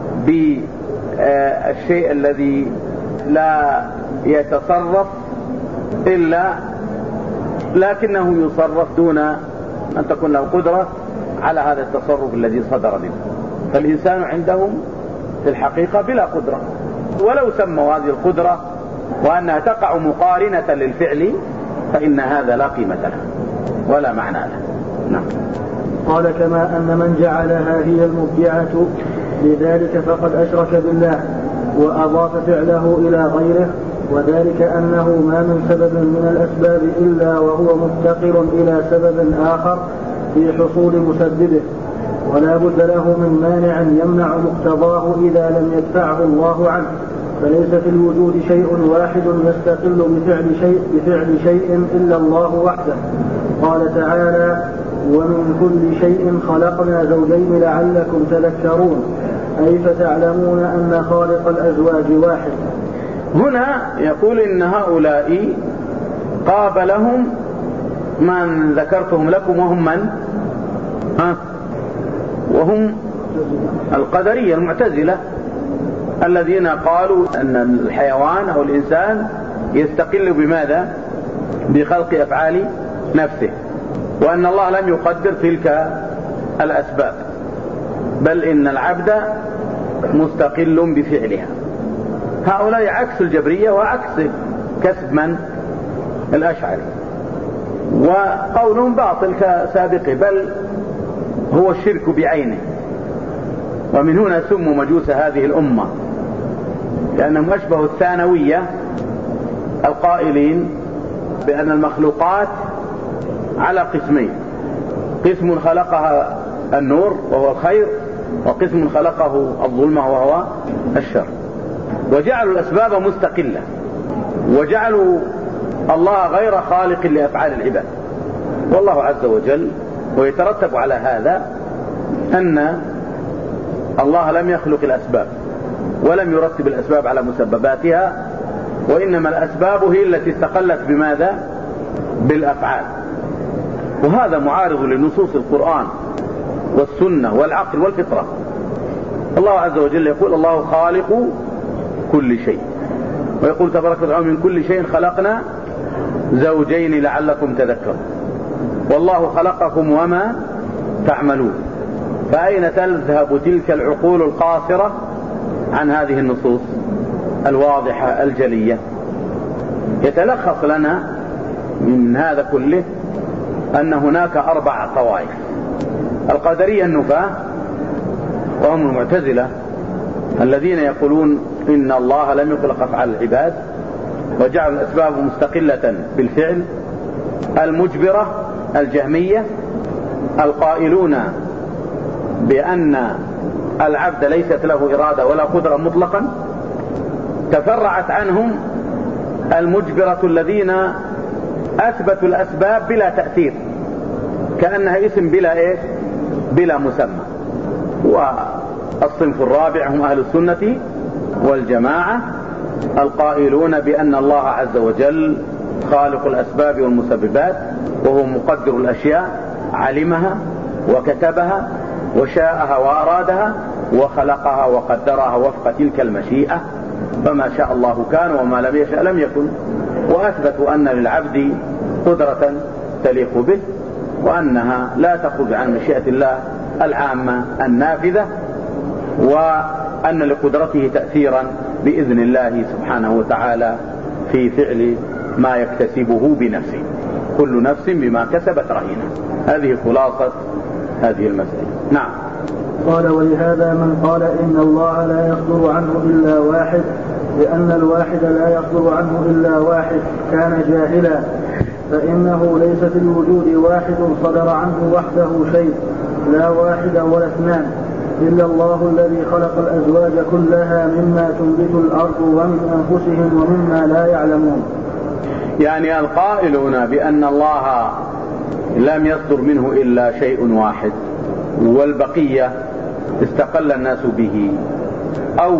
بالشيء الذي لا يتصرف إلا لكنه يصرف دون أن تكون له قدرة على هذا التصرف الذي صدر منه. فالإنسان عندهم في الحقيقة بلا قدرة، ولو سموا هذه القدرة وأنها تقع مقارنة للفعل فإن هذا لا قيمة له ولا معنى له. نعم. قال كما أن من جعلها هي المبدعة لذلك فقد أشرك بالله وأضاف فعله إلى غيره، وذلك أنه ما من سبب من الأسباب إلا وهو مفتقر إلى سبب آخر في حصول مسببه، ولا بد له من مانع يمنع مقتضاه إذا لم يدفعه الله عنه، فليس في الوجود شيء واحد يستقل بفعل شيء إلا الله وحده. قال تعالى: ومن كل شيء خلقنا زوجين لعلكم تذكرون، أي فتعلمون أن خالق الأزواج واحد. هنا يقول إن هؤلاء قابلهم من ذكرتهم لكم، وهم من؟ وهم القدرية المعتزلة الذين قالوا أن الحيوان أو الإنسان يستقل بماذا؟ بخلق أفعال نفسه، وأن الله لم يقدر تلك الأسباب، بل إن العبد مستقل بفعلها. هؤلاء عكس الجبرية وعكس كسب من؟ الأشعري. وقولهم باطل كسابقه، بل هو الشرك بعينه. ومن هنا سموا مجوس هذه الأمة، لأنهم أشبهوا الثانوية القائلين بأن المخلوقات على قسمين: قسم خلقها النور وهو الخير، وقسم خلقه الظلمة وهو الشر. وجعلوا الأسباب مستقلة، وجعلوا الله غير خالق لأفعال العباد، والله عز وجل. ويترتب على هذا أن الله لم يخلق الأسباب ولم يرتب الأسباب على مسبباتها، وإنما الأسباب هي التي استقلت بماذا؟ بالأفعال. وهذا معارض لنصوص القرآن والسنة والعقل والفطرة. الله عز وجل يقول: الله خالق كل شيء، ويقول تبارك وتعالى: من كل شيء خلقنا زوجين لعلكم تذكرون، والله خلقكم وما تعملون. فأين تذهب تلك العقول القاصرة عن هذه النصوص الواضحة الجلية؟ يتلخص لنا من هذا كله أن هناك 4 طوائف: القدرية النفاة، وهم المعتزلة الذين يقولون إن الله لم يخلق أفعال العباد وجعل الأسباب مستقلة بالفعل. المجبرة الجهمية القائلون بأن العبد ليست له إرادة ولا قدرة مطلقا. تفرعت عنهم المجبرة الذين أثبتوا الأسباب بلا تأثير، كأنها اسم بلا مسمى. والصنف الرابع هم أهل السنة والجماعة القائلون بأن الله عز وجل خالق الأسباب والمسببات، وهو مقدر الأشياء، علمها وكتبها وشاءها وأرادها وخلقها وقدرها وفق تلك المشيئة، فما شاء الله كان وما لم يشاء لم يكن. وأثبتوا أن للعبد قدرة تليق به، وأنها لا تخرج عن مشيئة الله العامة النافذة، وأن لقدرته تأثيرا بإذن الله سبحانه وتعالى في فعل ما يكتسبه بنفسه. كل نفس بما كسبت رهينة. هذه خلاصة هذه المسألة. نعم. قال: ولهذا من قال إن الله لا يصدر عنه إلا واحد، لأن الواحد لا يصدر عنه إلا واحد، كان جاهلا، فإنه ليس في الوجود واحد صدر عنه وحده شيء، لا واحد ولا اثنان، إلا الله الذي خلق الأزواج كلها مما تنبت الأرض ومن أنفسهم ومما لا يعلمون. يعني القائلون بأن الله لم يصدر منه إلا شيء واحد والبقية استقل الناس به، أو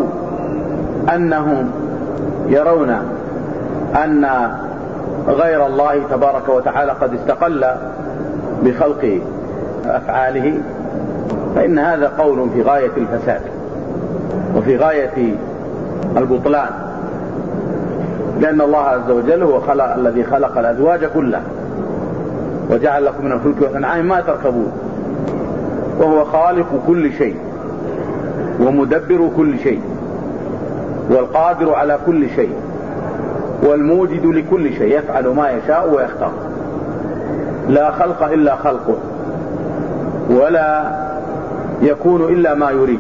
أنهم يرون أن غير الله تبارك وتعالى قد استقل بخلق أفعاله، فإن هذا قول في غاية الفساد وفي غاية البطلان، لأن الله عز وجل هو الذي خلق الأزواج كلها وجعل لكم من الفلك والأنعام ما تركبون، وهو خالق كل شيء ومدبر كل شيء والقادر على كل شيء والموجد لكل شيء، يفعل ما يشاء ويختار، لا خلق إلا خلقه ولا يكون إلا ما يريد،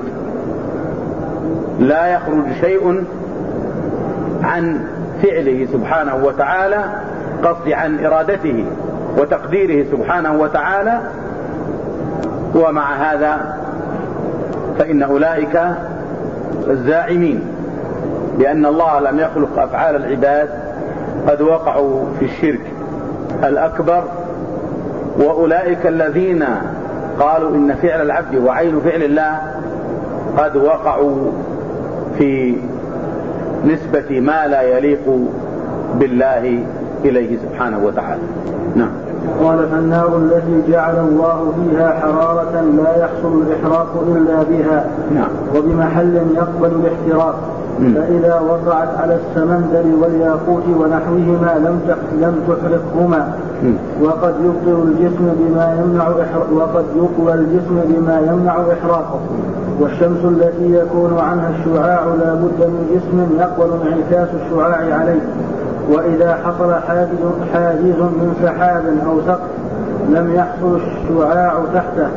لا يخرج شيء عن فعله سبحانه وتعالى، قصد عن إرادته وتقديره سبحانه وتعالى. ومع هذا فإن أولئك الزاعمين بأن الله لم يخلق أفعال العباد قد وقعوا في الشرك الأكبر، وأولئك الذين قالوا إن فعل العبد وعين فعل الله قد وقعوا في نسبة ما لا يليق بالله إليه سبحانه وتعالى. نعم. قال: فالنار التي جعل الله فيها حرارة لا يحصل الإحراق إلا بها. نعم. وبمحل يقبل الاحتراق. فإذا وقعت على السمندر والياقوت ونحوهما لم تحرقهما، وقد يبطل الجسم بما يمنع إحراقه. والشمس التي يكون عنها الشعاع لا بد من جسم يقبل انعكاس الشعاع عليه، وإذا حصل حاجز من سحاب أو سقف لم يحصل الشعاع تحته،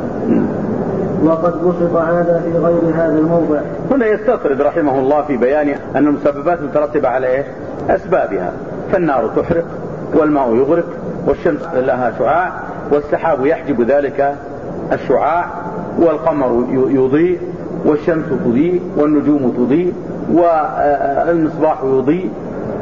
وقد بسط هذا في غير هذا الموضع. هنا يستطرد رحمه الله في بيان أن المسببات مترتبة على إيه؟ أسبابها، فالنار تحرق والماء يغرق والشمس لها شعاع والسحاب يحجب ذلك الشعاع والقمر يضيء والشمس تضيء والنجوم تضيء والمصباح يضيء،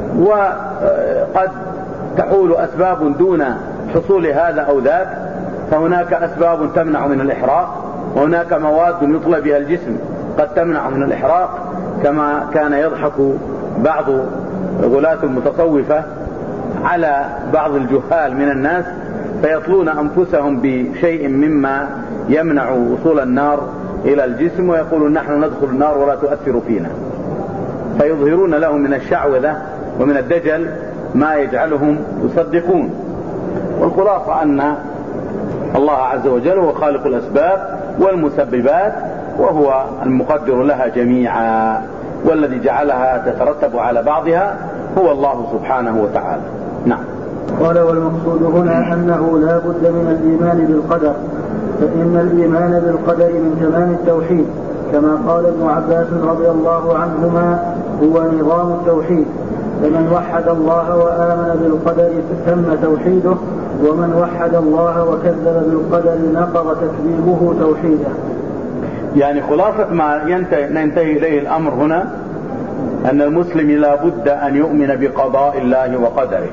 وقد تحول أسباب دون حصول هذا أو ذاك، فهناك أسباب تمنع من الإحراق، وهناك مواد يطلى بها الجسم قد تمنع من الإحراق، كما كان يضحك بعض غلاة المتصوفة على بعض الجهال من الناس فيطلون أنفسهم بشيء مما يمنع وصول النار إلى الجسم، ويقولون نحن ندخل النار ولا تؤثر فينا، فيظهرون لهم من الشعوذة ومن الدجل ما يجعلهم يصدقون. والخلاصة أن الله عز وجل هو خالق الأسباب والمسببات، وهو المقدر لها جميعا، والذي جعلها تترتب على بعضها هو الله سبحانه وتعالى. نعم. قال: والمقصود هنا أنه لا بد من الإيمان بالقدر، فإن الإيمان بالقدر من تمام التوحيد، كما قال ابن عباس رضي الله عنهما: هو نظام التوحيد، فمن وحد الله وآمن بالقدر تم توحيده، ومن وحد الله وكذب بالقدر نقض تكذيبه توحيده. يعني خلاصة ما ننتهي إليه الأمر هنا أن المسلم لا بد أن يؤمن بقضاء الله وقدره.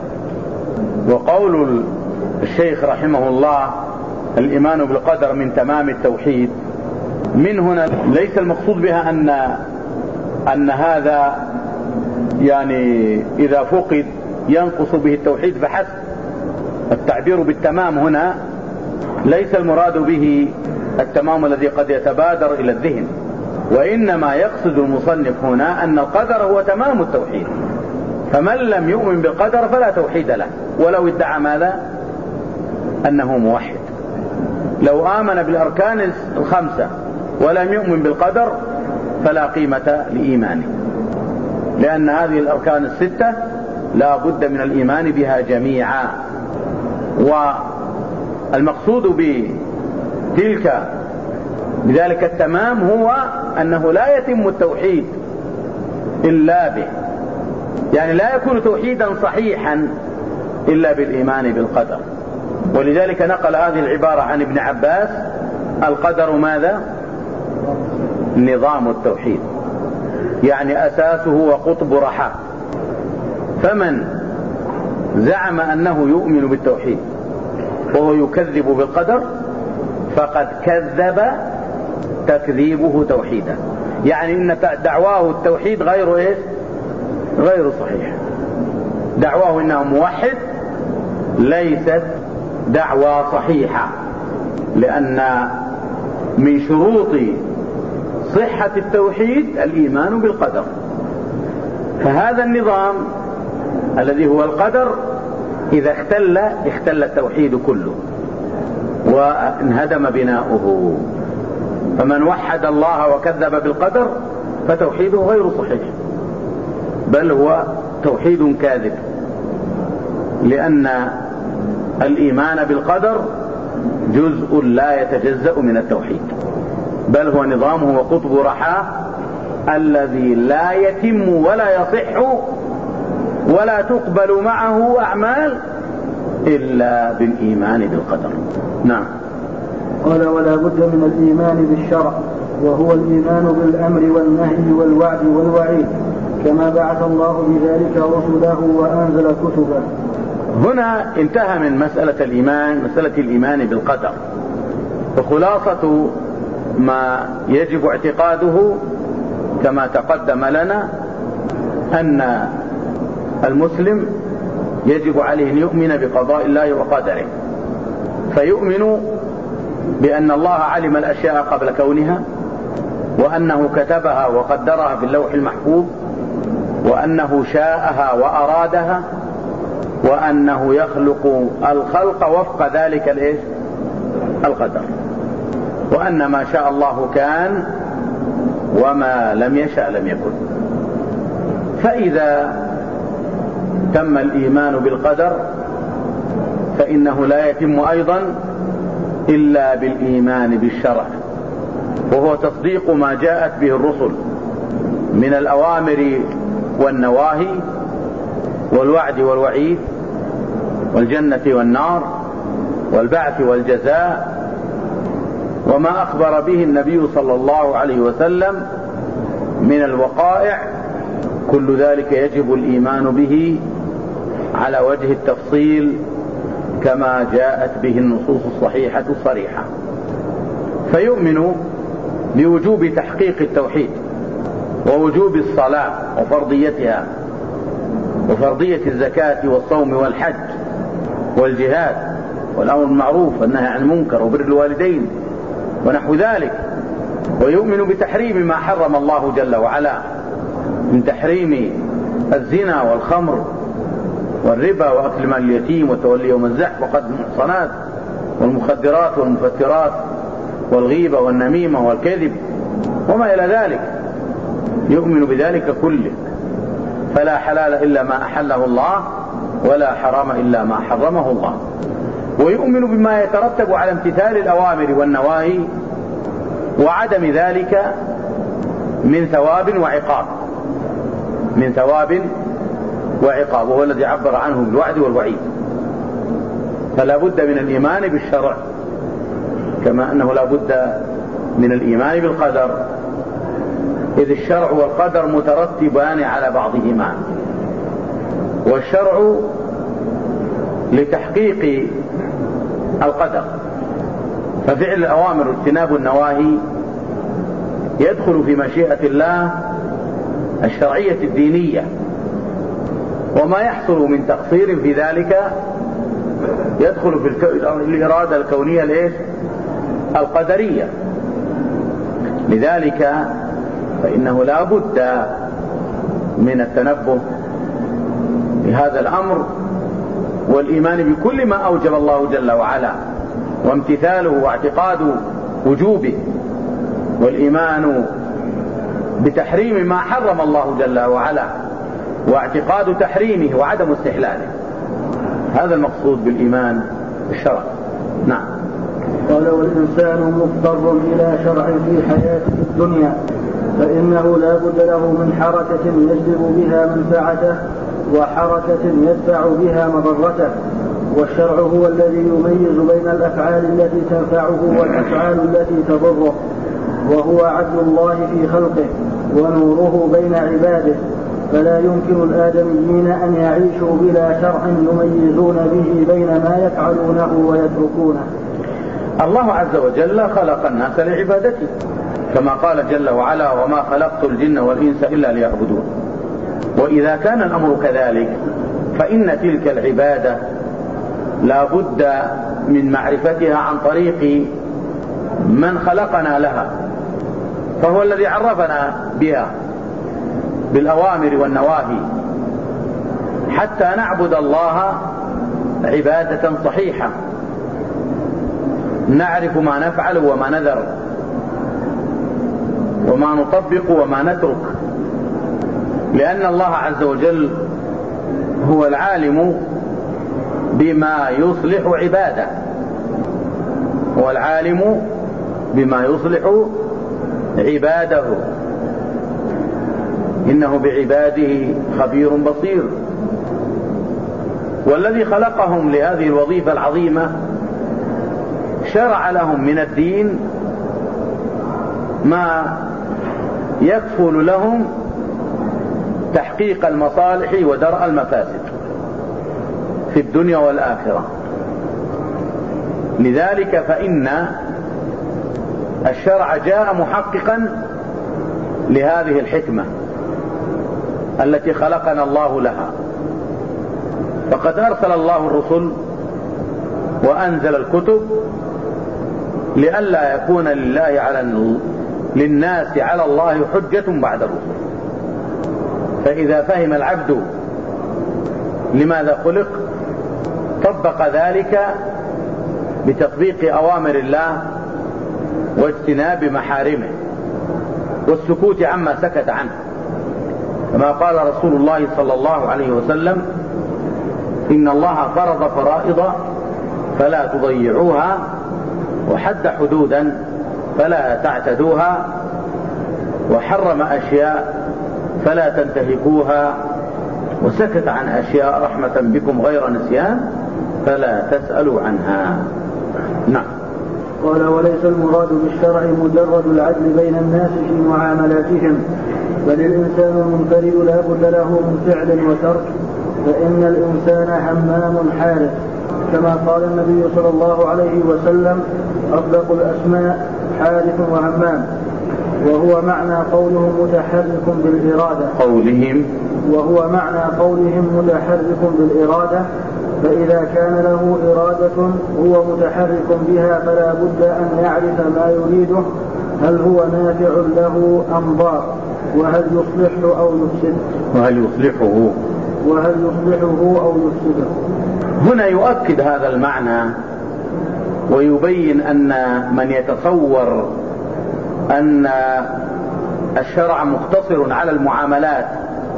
وقول الشيخ رحمه الله الإيمان بالقدر من تمام التوحيد، من هنا ليس المقصود بها أن هذا يعني إذا فقد ينقص به التوحيد فحسب. التعبير بالتمام هنا ليس المراد به التمام الذي قد يتبادر إلى الذهن، وإنما يقصد المصنف هنا أن القدر هو تمام التوحيد، فمن لم يؤمن بالقدر فلا توحيد له، ولو ادعى ماذا؟ أنه موحد. لو آمن بالأركان الخمسة ولم يؤمن بالقدر فلا قيمة لإيمانه، لأن هذه الأركان الستة لا بد من الإيمان بها جميعا. والمقصود بذلك التمام هو أنه لا يتم التوحيد إلا به، يعني لا يكون توحيدا صحيحا إلا بالإيمان بالقدر. ولذلك نقل هذه العبارة عن ابن عباس: القدر ماذا؟ نظام التوحيد، يعني أساسه وقطب رحاه. فمن زعم أنه يؤمن بالتوحيد وهو يكذب بالقدر فقد كذب تكذيبه توحيدا، يعني إن دعواه التوحيد غير صحيح. دعواه إنه موحد ليست دعوى صحيحة، لأن من شروط صحة التوحيد الإيمان بالقدر. فهذا النظام الذي هو القدر إذا اختل التوحيد كله وانهدم بناؤه. فمن وحد الله وكذب بالقدر فتوحيده غير صحيح، بل هو توحيد كاذب، لأن الإيمان بالقدر جزء لا يتجزأ من التوحيد، بل هو نظامه وقطب رحاه الذي لا يتم ولا يصح ولا تقبل معه أعمال إلا بالإيمان بالقدر. نعم. قال: ولا بد من الإيمان بالشرع، وهو الإيمان بالأمر والنهي والوعد والوعيد، كما بعث الله بذلك رسله وأنزل كتبه. هنا انتهى من مسألة الإيمان بالقدر، وخلاصة ما يجب اعتقاده كما تقدم لنا أن المسلم يجب عليه أن يؤمن بقضاء الله وقدره، فيؤمن بأن الله علم الأشياء قبل كونها، وأنه كتبها وقدرها في اللوح المحفوظ، وأنه شاءها وأرادها، وأنه يخلق الخلق وفق ذلك القدر، وأن ما شاء الله كان وما لم يشأ لم يكن. فإذا تم الإيمان بالقدر فإنه لا يتم أيضا إلا بالإيمان بالشرع، وهو تصديق ما جاءت به الرسل من الأوامر والنواهي والوعد والوعيد والجنة والنار والبعث والجزاء، وما أخبر به النبي صلى الله عليه وسلم من الوقائع. كل ذلك يجب الإيمان به على وجه التفصيل كما جاءت به النصوص الصحيحة الصريحة. فيؤمن بوجوب تحقيق التوحيد ووجوب الصلاة وفرضيتها وفرضية الزكاة والصوم والحج والجهاد والأمر بالمعروف والنهي عن المنكر وبر الوالدين ونحو ذلك. ويؤمن بتحريم ما حرم الله جل وعلا من تحريم الزنا والخمر والربا وأكل مال اليتيم وتولي يوم الزحف وقتل المحصنات والمخدرات والمفترات والغيبة والنميمة والكذب وما إلى ذلك. يؤمن بذلك كله، فلا حلال إلا ما أحله الله ولا حرام إلا ما حرمه الله. ويؤمن بما يترتب على امتثال الأوامر والنواهي وعدم ذلك من ثواب وعقاب، من ثواب وعقاب، وهو الذي عبر عنه بالوعد والوعيد. فلا بد من الإيمان بالشرع كما أنه لا بد من الإيمان بالقدر، إذ الشرع والقدر مترتبان على بعضهما. والشرع لتحقيق القدر، ففعل الأوامر واجتناب النواهي يدخل في مشيئة الله الشرعية الدينية، وما يحصل من تقصير في ذلك يدخل في الإرادة الكونية القدرية. لذلك فإنه لا بد من التنبه لهذا الأمر والإيمان بكل ما أوجب الله جل وعلا وامتثاله واعتقاد وجوبه، والإيمان بتحريم ما حرم الله جل وعلا واعتقاد تحريمه وعدم استحلاله. هذا المقصود بالإيمان بالشرع. نعم. قال: والإنسان مضطر إلى شرع في حياته الدنيا، فإنه لا بد له من حركة يجلب بها منفعته وحركة يدفع بها مضرته، والشرع هو الذي يميز بين الأفعال التي تنفعه والأفعال التي تضره، وهو عدل الله في خلقه ونوره بين عباده، فلا يمكن الآدميين أن يعيشوا بلا شرع يميزون به بين ما يفعلونه ويتركونه. الله عز وجل خلق الناس لعبادته، كما قال جل وعلا: وما خلقت الجن والإنس إلا ليعبدون. وإذا كان الأمر كذلك فإن تلك العبادة لا بد من معرفتها عن طريق من خلقنا لها، فهو الذي عرفنا بها بالأوامر والنواهي حتى نعبد الله عبادة صحيحة، نعرف ما نفعل وما نذر وما نطبق وما نترك، لأن الله عز وجل هو العالم بما يصلح عباده، هو العالم بما يصلح عباده، إنه بعباده خبير بصير. والذي خلقهم لهذه الوظيفة العظيمة شرع لهم من الدين ما يكفل لهم تحقيق المصالح ودرء المفاسد في الدنيا والآخرة. لذلك فإن الشرع جاء محققا لهذه الحكمة التي خلقنا الله لها، فقد أرسل الله الرسل وأنزل الكتب لئلا يكون للناس على الله حجة بعد الرسل. فإذا فهم العبد لماذا خلق طبق ذلك بتطبيق أوامر الله واجتناب محارمه والسكوت عما سكت عنه، كما قال رسول الله صلى الله عليه وسلم: إن الله فرض فرائض فلا تضيعوها، وحد حدودا فلا تعتدوها، وحرم أشياء فلا تنتهكوها، وسكت عن أشياء رحمة بكم غير نسيان فلا تسألوا عنها. نعم. قال: وليس المراد بالشرع مجرد العدل بين الناس في معاملاتهم، بل الإنسان المنفرد لا بد له من فعل وترك، فإن الإنسان همام حارث، كما قال النبي صلى الله عليه وسلم: أصدق الأسماء حارث وهمام. وهو معنى قولهم متحرك بالإرادة، وهو معنى قولهم متحرك بالإرادة، فإذا كان له إرادة هو متحرك بها فلا بد أن يعرف ما يريده، هل هو نافع له أم ضار، وهل يصلحه أو يفسده. هنا يؤكد هذا المعنى ويبين أن من يتصور أن الشرع مقتصر على المعاملات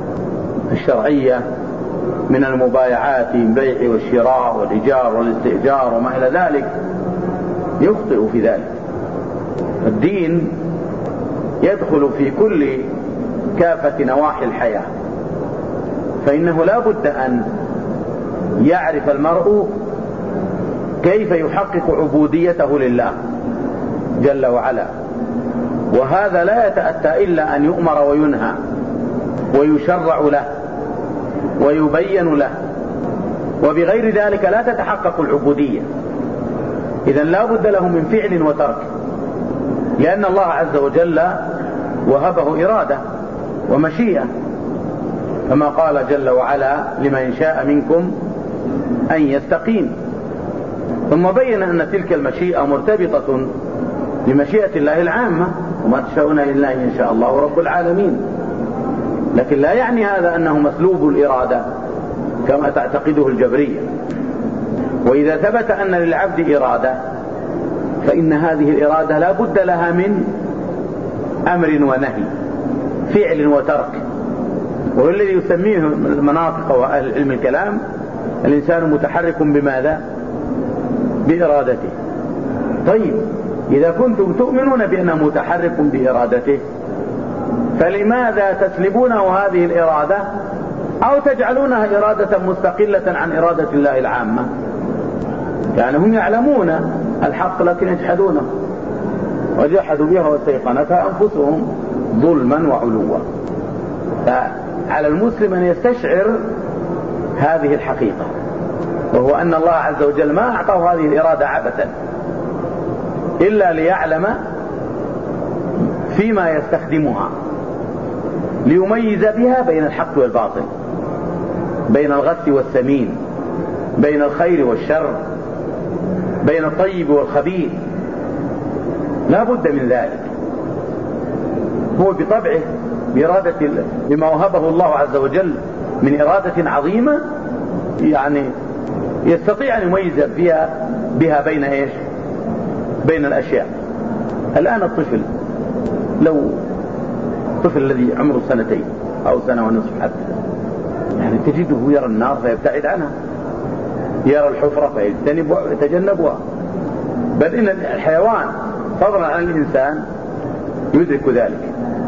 الشرعية من المبايعات، البيع والشراء والإيجار والاستئجار وما إلى ذلك، يخطئ في ذلك. الدين يدخل في كل كافة نواحي الحياة، فإنه لا بد أن يعرف المرء كيف يحقق عبوديته لله جل وعلا، وهذا لا يتأتى إلا أن يؤمر وينهى ويشرع له ويبين له، وبغير ذلك لا تتحقق العبودية. إذن لا بد له من فعل وترك، لأن الله عز وجل وهبه إرادة ومشيئة، كما قال جل وعلا: لمن شاء منكم أن يستقيم. ثم بين أن تلك المشيئة مرتبطة بمشيئة الله العامة: وما تشاءون إلا إن شاء الله رب العالمين. لكن لا يعني هذا أنه مسلوب الإرادة كما تعتقده الجبرية. وإذا ثبت أن للعبد إرادة فإن هذه الإرادة لا بد لها من أمر ونهي، فعل وترك، وهو الذي يسميه المناطق وأهل علم الكلام الإنسان متحرك بماذا؟ بإرادته. طيب، إذا كنتم تؤمنون بأنه متحرك بإرادته، فلماذا تسلبونه هذه الإرادة أو تجعلونها إرادة مستقلة عن إرادة الله العامة؟ يعني هم يعلمون الحق لكن يجحدونه، وجحدوا بها واستيقنتها أنفسهم ظلما وعلوا. فعلى المسلم أن يستشعر هذه الحقيقة، وهو أن الله عز وجل ما أعطاه هذه الإرادة عبثا، إلا ليعلم فيما يستخدمها ليميز بها بين الحق والباطل، بين الغث والسمين، بين الخير والشر، بين الطيب والخبيث. لا بد من ذلك. هو بطبعه بإرادة بما وهبه الله عز وجل من إرادة عظيمة، يعني يستطيع أن يميز بها بين إيش؟ بين الأشياء. الآن الطفل، لو الطفل الذي عمره 2 سنين أو 1.5 سنة حتى، يعني تجده يرى النار فيبتعد عنها، يرى الحفرة فيتجنبها، بل إن الحيوان فضلا عن الإنسان يدرك ذلك.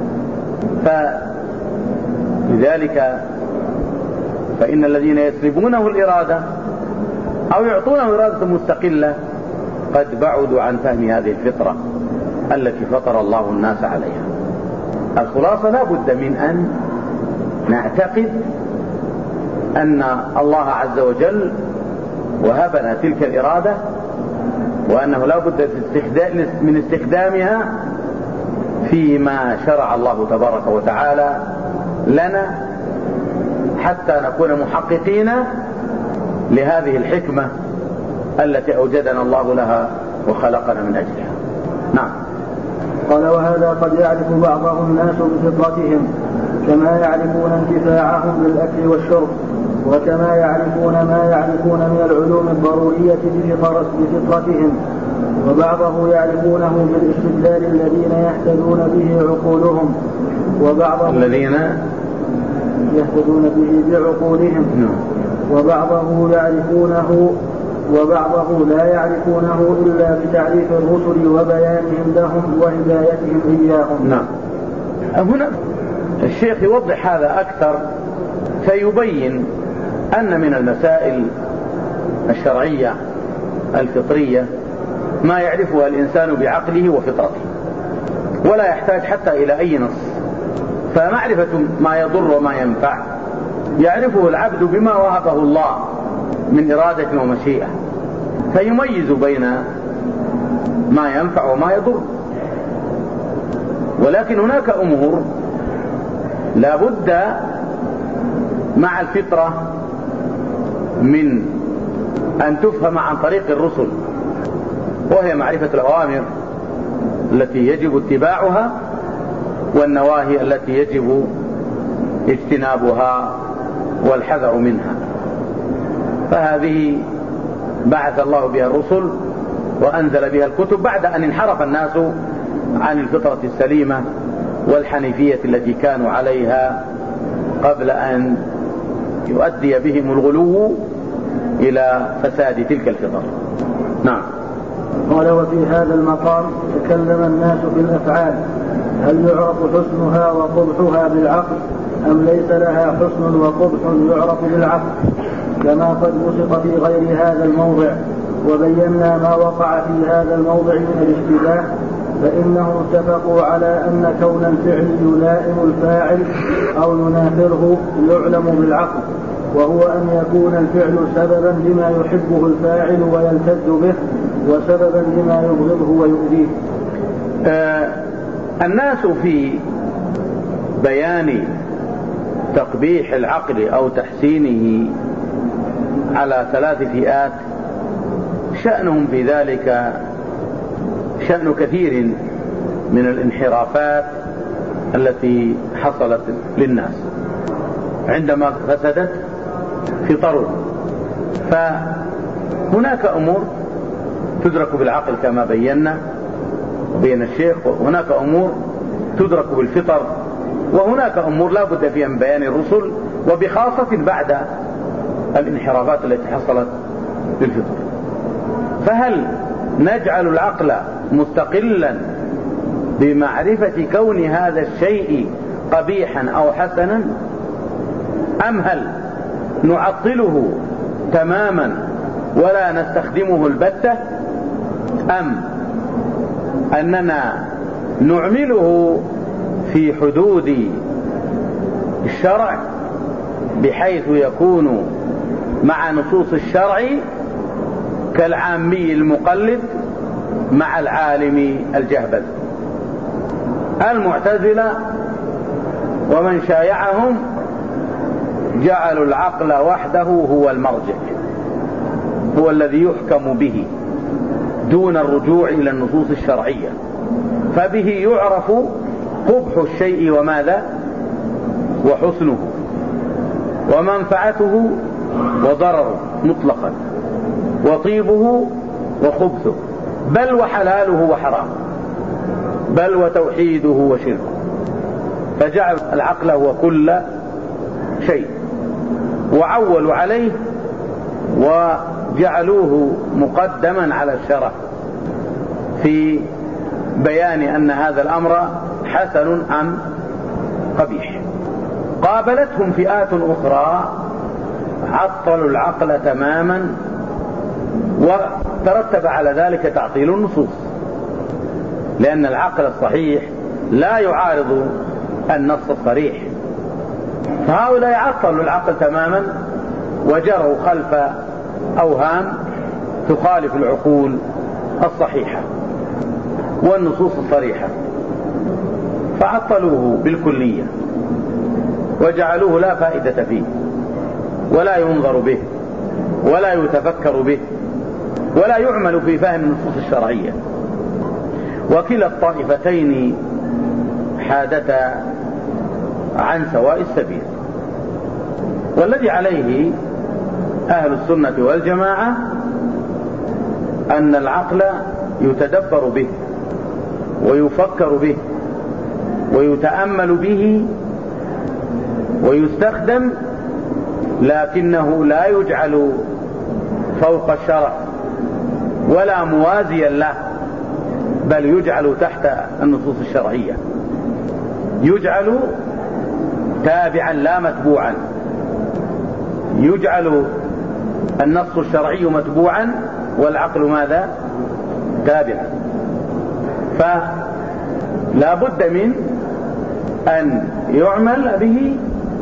فلذلك فإن الذين يسلبونه الإرادة أو يعطونه إرادة مستقلة قد بعدوا عن فهم هذه الفطرة التي فطر الله الناس عليها. الخلاصة: لا بد من أن نعتقد أن الله عز وجل وهبنا تلك الإرادة، وأنه لا بد من استخدامها فيما شرع الله تبارك وتعالى لنا، حتى نكون محققين لهذه الحكمة التي أوجدنا الله لها وخلقنا من أجلها. نعم. قال: وهذا قد يعرف بعضهم الناس بفطرتهم كما يعرفون انتفاعهم بالأكل والشرب، وكما يعرفون ما يعرفون من العلوم الضرورية بفطرتهم، وبعضه يعرفونه بالاستدلال الذين يهتدون به عقولهم، الذين يهتدون به بعقولهم، وبعضه يعرفونه وبعضه لا يعرفونه إلا بتعريف الرسل وبيانهم لهم وهدايتهم إياهم. نعم. هنا الشيخ يوضح هذا أكثر فيبين أن من المسائل الشرعية الفطرية ما يعرفها الإنسان بعقله وفطرته ولا يحتاج حتى إلى أي نص. فمعرفة ما يضر وما ينفع يعرفه العبد بما وهبه الله من إرادة ومشيئة، فيميز بين ما ينفع وما يضر. ولكن هناك أمور لا بد مع الفطرة من أن تفهم عن طريق الرسل، وهي معرفة الأوامر التي يجب اتباعها والنواهي التي يجب اجتنابها والحذر منها. فهذه بعث الله بها الرسل وأنزل بها الكتب بعد أن انحرف الناس عن الفطرة السليمة والحنيفية التي كانوا عليها قبل أن يؤدي بهم الغلو إلى فساد تلك الفطر. نعم. قال: وفي هذا المقام تكلم الناس في الأفعال، هل يعرف حسنها وقبحها بالعقل أم ليس لها حسن وقبح يعرف بالعقل، كما قد وصف في غير هذا الموضع، وبينا ما وقع في هذا الموضع من الاشتباه. فإنهم اتفقوا على أن كون الفعل يلائم الفاعل أو ينافره يعلم بالعقل، وهو أن يكون الفعل سببا لما يحبه الفاعل ويلتذ به، وسببا لما يبغضه ويؤذيه. الناس في بيان تقبيح العقل أو تحسينه على 3 فئات، شأنهم في ذلك شأن كثير من الانحرافات التي حصلت للناس عندما فسدت فطرهم. فهناك أمور تدرك بالعقل كما بينا وبين الشيخ، وهناك أمور تدرك بالفطر، وهناك أمور لا بد فيها من بيان الرسل، وبخاصة بعد الانحرافات التي حصلت للفطر. فهل نجعل العقل مستقلا بمعرفة كون هذا الشيء قبيحا أو حسنا، أم هل نعطله تماما ولا نستخدمه البتة، أم أننا نعمله في حدود الشرع بحيث يكون مع نصوص الشرع كالعامي المقلد مع العالم الجهبذ. المعتزلة ومن شايعهم جعلوا العقل وحده هو المرجع، هو الذي يحكم به دون الرجوع إلى النصوص الشرعية، فبه يعرف قبح الشيء وماذا وحسنه ومنفعته وضرره مطلقا، وطيبه وخبثه، بل وحلاله وحرامه، بل وتوحيده وشركه. فجعل العقل هو كل شيء وعولوا عليه وجعلوه مقدما على الشرع في بيان أن هذا الأمر حسن أم قبيح. قابلتهم فئات أخرى عطلوا العقل تماما، وترتب على ذلك تعطيل النصوص، لأن العقل الصحيح لا يعارض النص الصريح. فهؤلاء عطلوا العقل تماما وجروا خلف أوهام تخالف العقول الصحيحة والنصوص الصريحة، فعطلوه بالكلية وجعلوه لا فائدة فيه ولا ينظر به ولا يتفكر به ولا يعمل في فهم النصوص الشرعية. وكلا الطائفتين حادتا عن سواء السبيل. والذي عليه أهل السنة والجماعة أن العقل يتدبر به ويفكر به ويتأمل به ويستخدم، لكنه لا يجعل فوق الشرع ولا موازيا له، بل يجعل تحت النصوص الشرعية، يجعل تابعا لا متبوعا، يجعل النص الشرعي متبوعا والعقل ماذا؟ تابعا. فلا بد من أن يعمل به،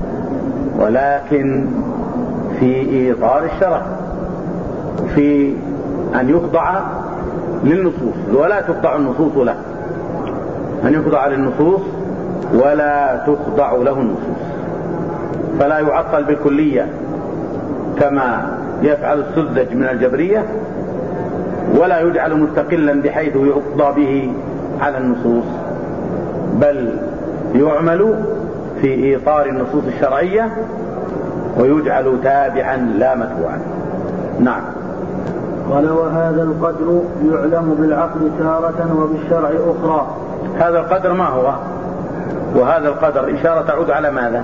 ولكن في إطار الشرع، في أن يخضع للنصوص ولا تخضع النصوص له، أن يخضع للنصوص ولا تخضع له النصوص، فلا يعطل بالكلية كما يفعل السذج من الجبرية، ولا يجعل مستقلا بحيث يقضى به على النصوص، بل يعمل في إطار النصوص الشرعية ويجعل تابعا لا متبوعا. نعم. قال: وهذا القدر يعلم بالعقل تارة وبالشرع أخرى. هذا القدر ما هو؟ وهذا القدر إشارة تعود على ماذا؟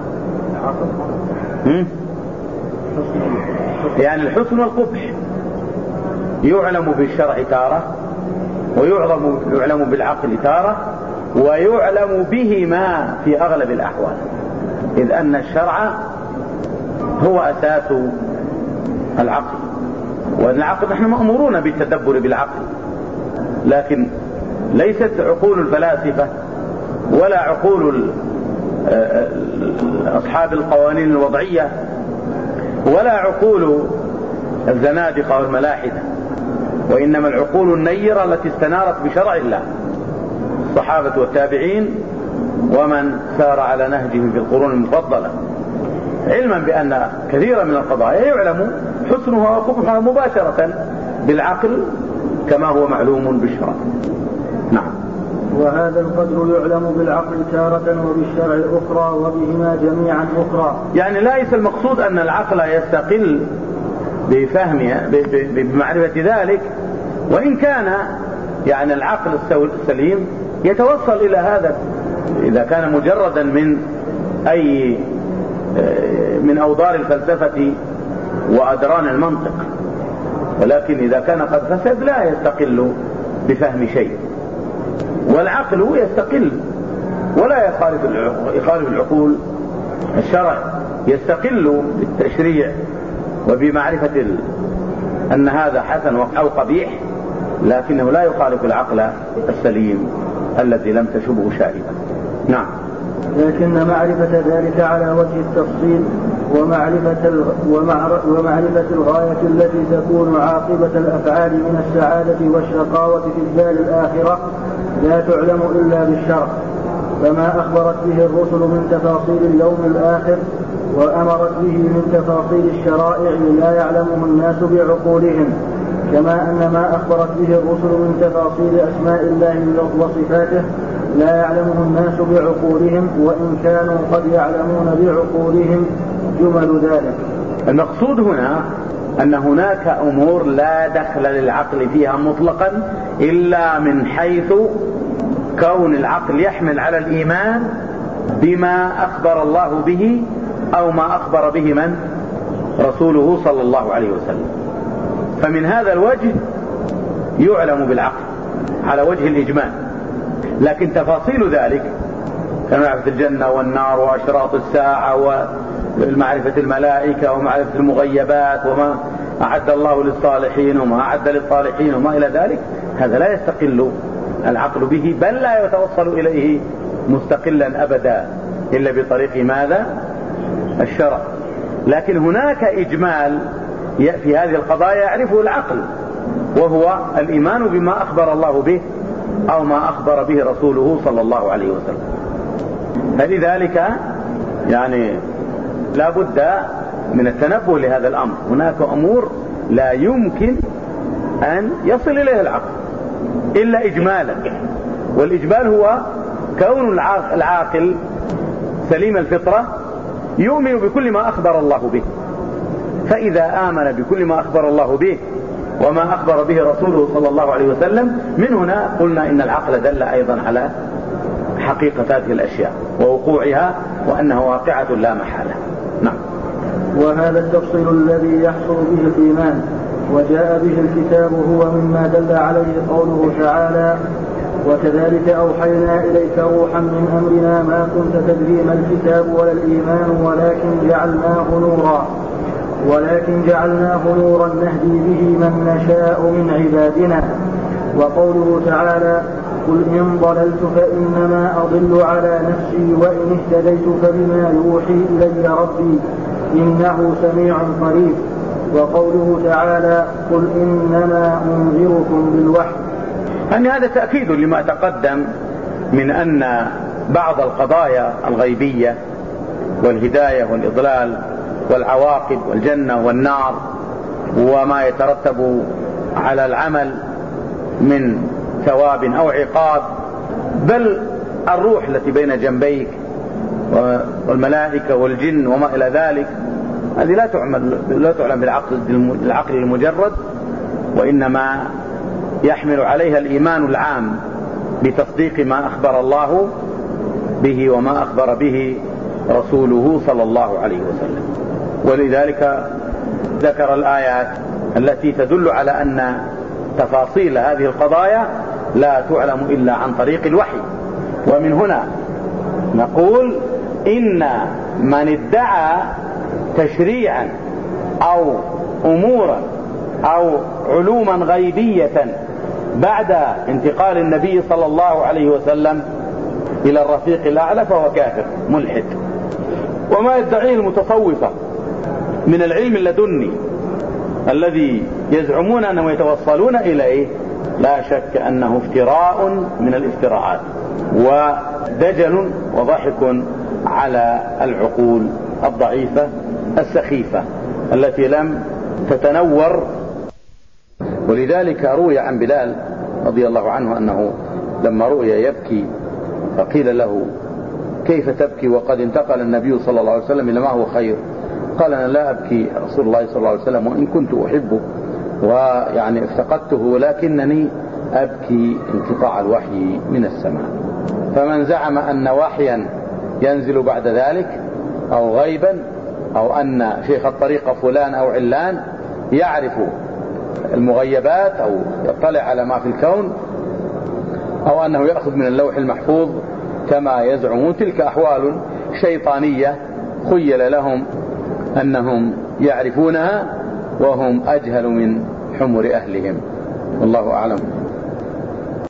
يعني الحسن والقبح يعلم بالشرع تارة، ويعلم بالعقل تارة، ويعلم بهما في أغلب الأحوال، إذ أن الشرع هو أساس العقل، والعقل نحن مأمورون بالتدبر بالعقل، لكن ليست عقول الفلاسفة ولا عقول أصحاب القوانين الوضعية ولا عقول الزنادقة والملاحدة، وإنما العقول النيرة التي استنارت بشرع الله، الصحابة والتابعين ومن سار على نهجهم في القرون المفضلة، علما بأن كثيرا من القضايا يعلم حسنها وقبحها مباشرة بالعقل كما هو معلوم بالشرع. نعم. وهذا القدر يعلم بالعقل تارة وبالشرع أخرى وبهما جميعا أخرى. يعني ليس المقصود أن العقل يستقل بفهمها بمعرفة ذلك، وإن كان يعني العقل السليم يتوصل إلى هذا إذا كان مجردا من أوضار الفلسفة وأدران المنطق، ولكن إذا كان قد فسد لا يستقل بفهم شيء، والعقل يستقل ولا يخالف العقول. الشرع يستقل بالتشريع وبمعرفة أن هذا حسن أو قبيح، لكنه لا يخالف العقل السليم الذي لم تشبه شائبة. نعم. لكن معرفة ذلك على وجه التفصيل ومعرفة الغاية التي تكون عاقبة الأفعال من السعادة والشقاوة في الدار الآخرة لا تعلم إلا بالشرع، فما أخبرت به الرسل من تفاصيل اليوم الآخر وأمرت به من تفاصيل الشرائع لا يعلمه الناس بعقولهم، كما أن ما أخبرت به الرسل من تفاصيل أسماء الله وصفاته لا يعلمه الناس بعقولهم، وإن كانوا قد يعلمون بعقولهم جمل ذلك. المقصود هنا أن هناك أمور لا دخل للعقل فيها مطلقا إلا من حيث كون العقل يحمل على الإيمان بما أخبر الله به أو ما أخبر به من؟ رسوله صلى الله عليه وسلم. فمن هذا الوجه يعلم بالعقل على وجه الإجمال، لكن تفاصيل ذلك كمعرفة الجنة والنار وأشراط الساعة ومعرفة الملائكة ومعرفة المغيبات وما أعد الله للصالحين وما أعد للصالحين وما إلى ذلك، هذا لا يستقل العقل به، بل لا يتوصل إليه مستقلا أبدا إلا بطريق ماذا؟ الشرع. لكن هناك إجمال في هذه القضايا يعرفه العقل، وهو الإيمان بما أخبر الله به أو ما أخبر به رسوله صلى الله عليه وسلم. فلذلك يعني لا بد من التنبه لهذا الأمر. هناك أمور لا يمكن أن يصل إليه العقل إلا إجمالا، والإجمال هو كون العاقل سليم الفطرة يؤمن بكل ما أخبر الله به. فإذا آمن بكل ما أخبر الله به وما أخبر به رسوله صلى الله عليه وسلم، من هنا قلنا إن العقل دل أيضا على حقيقة هذه الأشياء ووقوعها، وأنها واقعة لا محالة. نعم. وهذا التفصيل الذي يحصل به الإيمان وجاء به الكتاب هو مما دل عليه قوله تعالى: وكذلك أوحينا إليك روحا من أمرنا ما كنت تدري ما الكتاب ولا الإيمان ولكن جعلناه نورا نهدي به من نشاء من عبادنا. وقوله تعالى: قل إن ضللت فإنما أضل على نفسي وإن اهتديت فبما يوحي إلي ربي إنه سميع قريب. وقوله تعالى: قل إنما أنذركم بالوحي. يعني هذا تأكيد لما تقدم من أن بعض القضايا الغيبية والهداية والإضلال والعواقب والجنة والنار وما يترتب على العمل من ثواب أو عقاب، بل الروح التي بين جنبيك والملائكة والجن وما إلى ذلك، هذه لا تعلم بالعقل المجرد، وإنما يحمل عليها الإيمان العام بتصديق ما أخبر الله به وما أخبر به رسوله صلى الله عليه وسلم. ولذلك ذكر الآيات التي تدل على أن تفاصيل هذه القضايا لا تعلم إلا عن طريق الوحي. ومن هنا نقول إن من ادعى تشريعا أو أمورا أو علوما غيبية بعد انتقال النبي صلى الله عليه وسلم إلى الرفيق الأعلى فهو كافر ملحد. وما يدعيه المتصوفة من العلم اللدني الذي يزعمون أنهم يتوصلون إليه، لا شك أنه افتراء من الافتراءات ودجل وضحك على العقول الضعيفة السخيفة التي لم تتنور. ولذلك روي عن بلال رضي الله عنه أنه لما رؤي يبكي فقيل له: كيف تبكي وقد انتقل النبي صلى الله عليه وسلم إلى ما هو خير؟ قال: أنا لا أبكي رسول الله صلى الله عليه وسلم وإن كنت أحبه ويعني افتقدته، ولكنني أبكي انقطاع الوحي من السماء. فمن زعم أن وحيا ينزل بعد ذلك أو غيبا أو أن شيخ الطريقة فلان أو علان يعرف المغيبات أو يطلع على ما في الكون أو أنه يأخذ من اللوح المحفوظ كما يزعمون، تلك أحوال شيطانية خيل لهم أنهم يعرفونها وهم أجهل من حمر أهلهم. والله أعلم.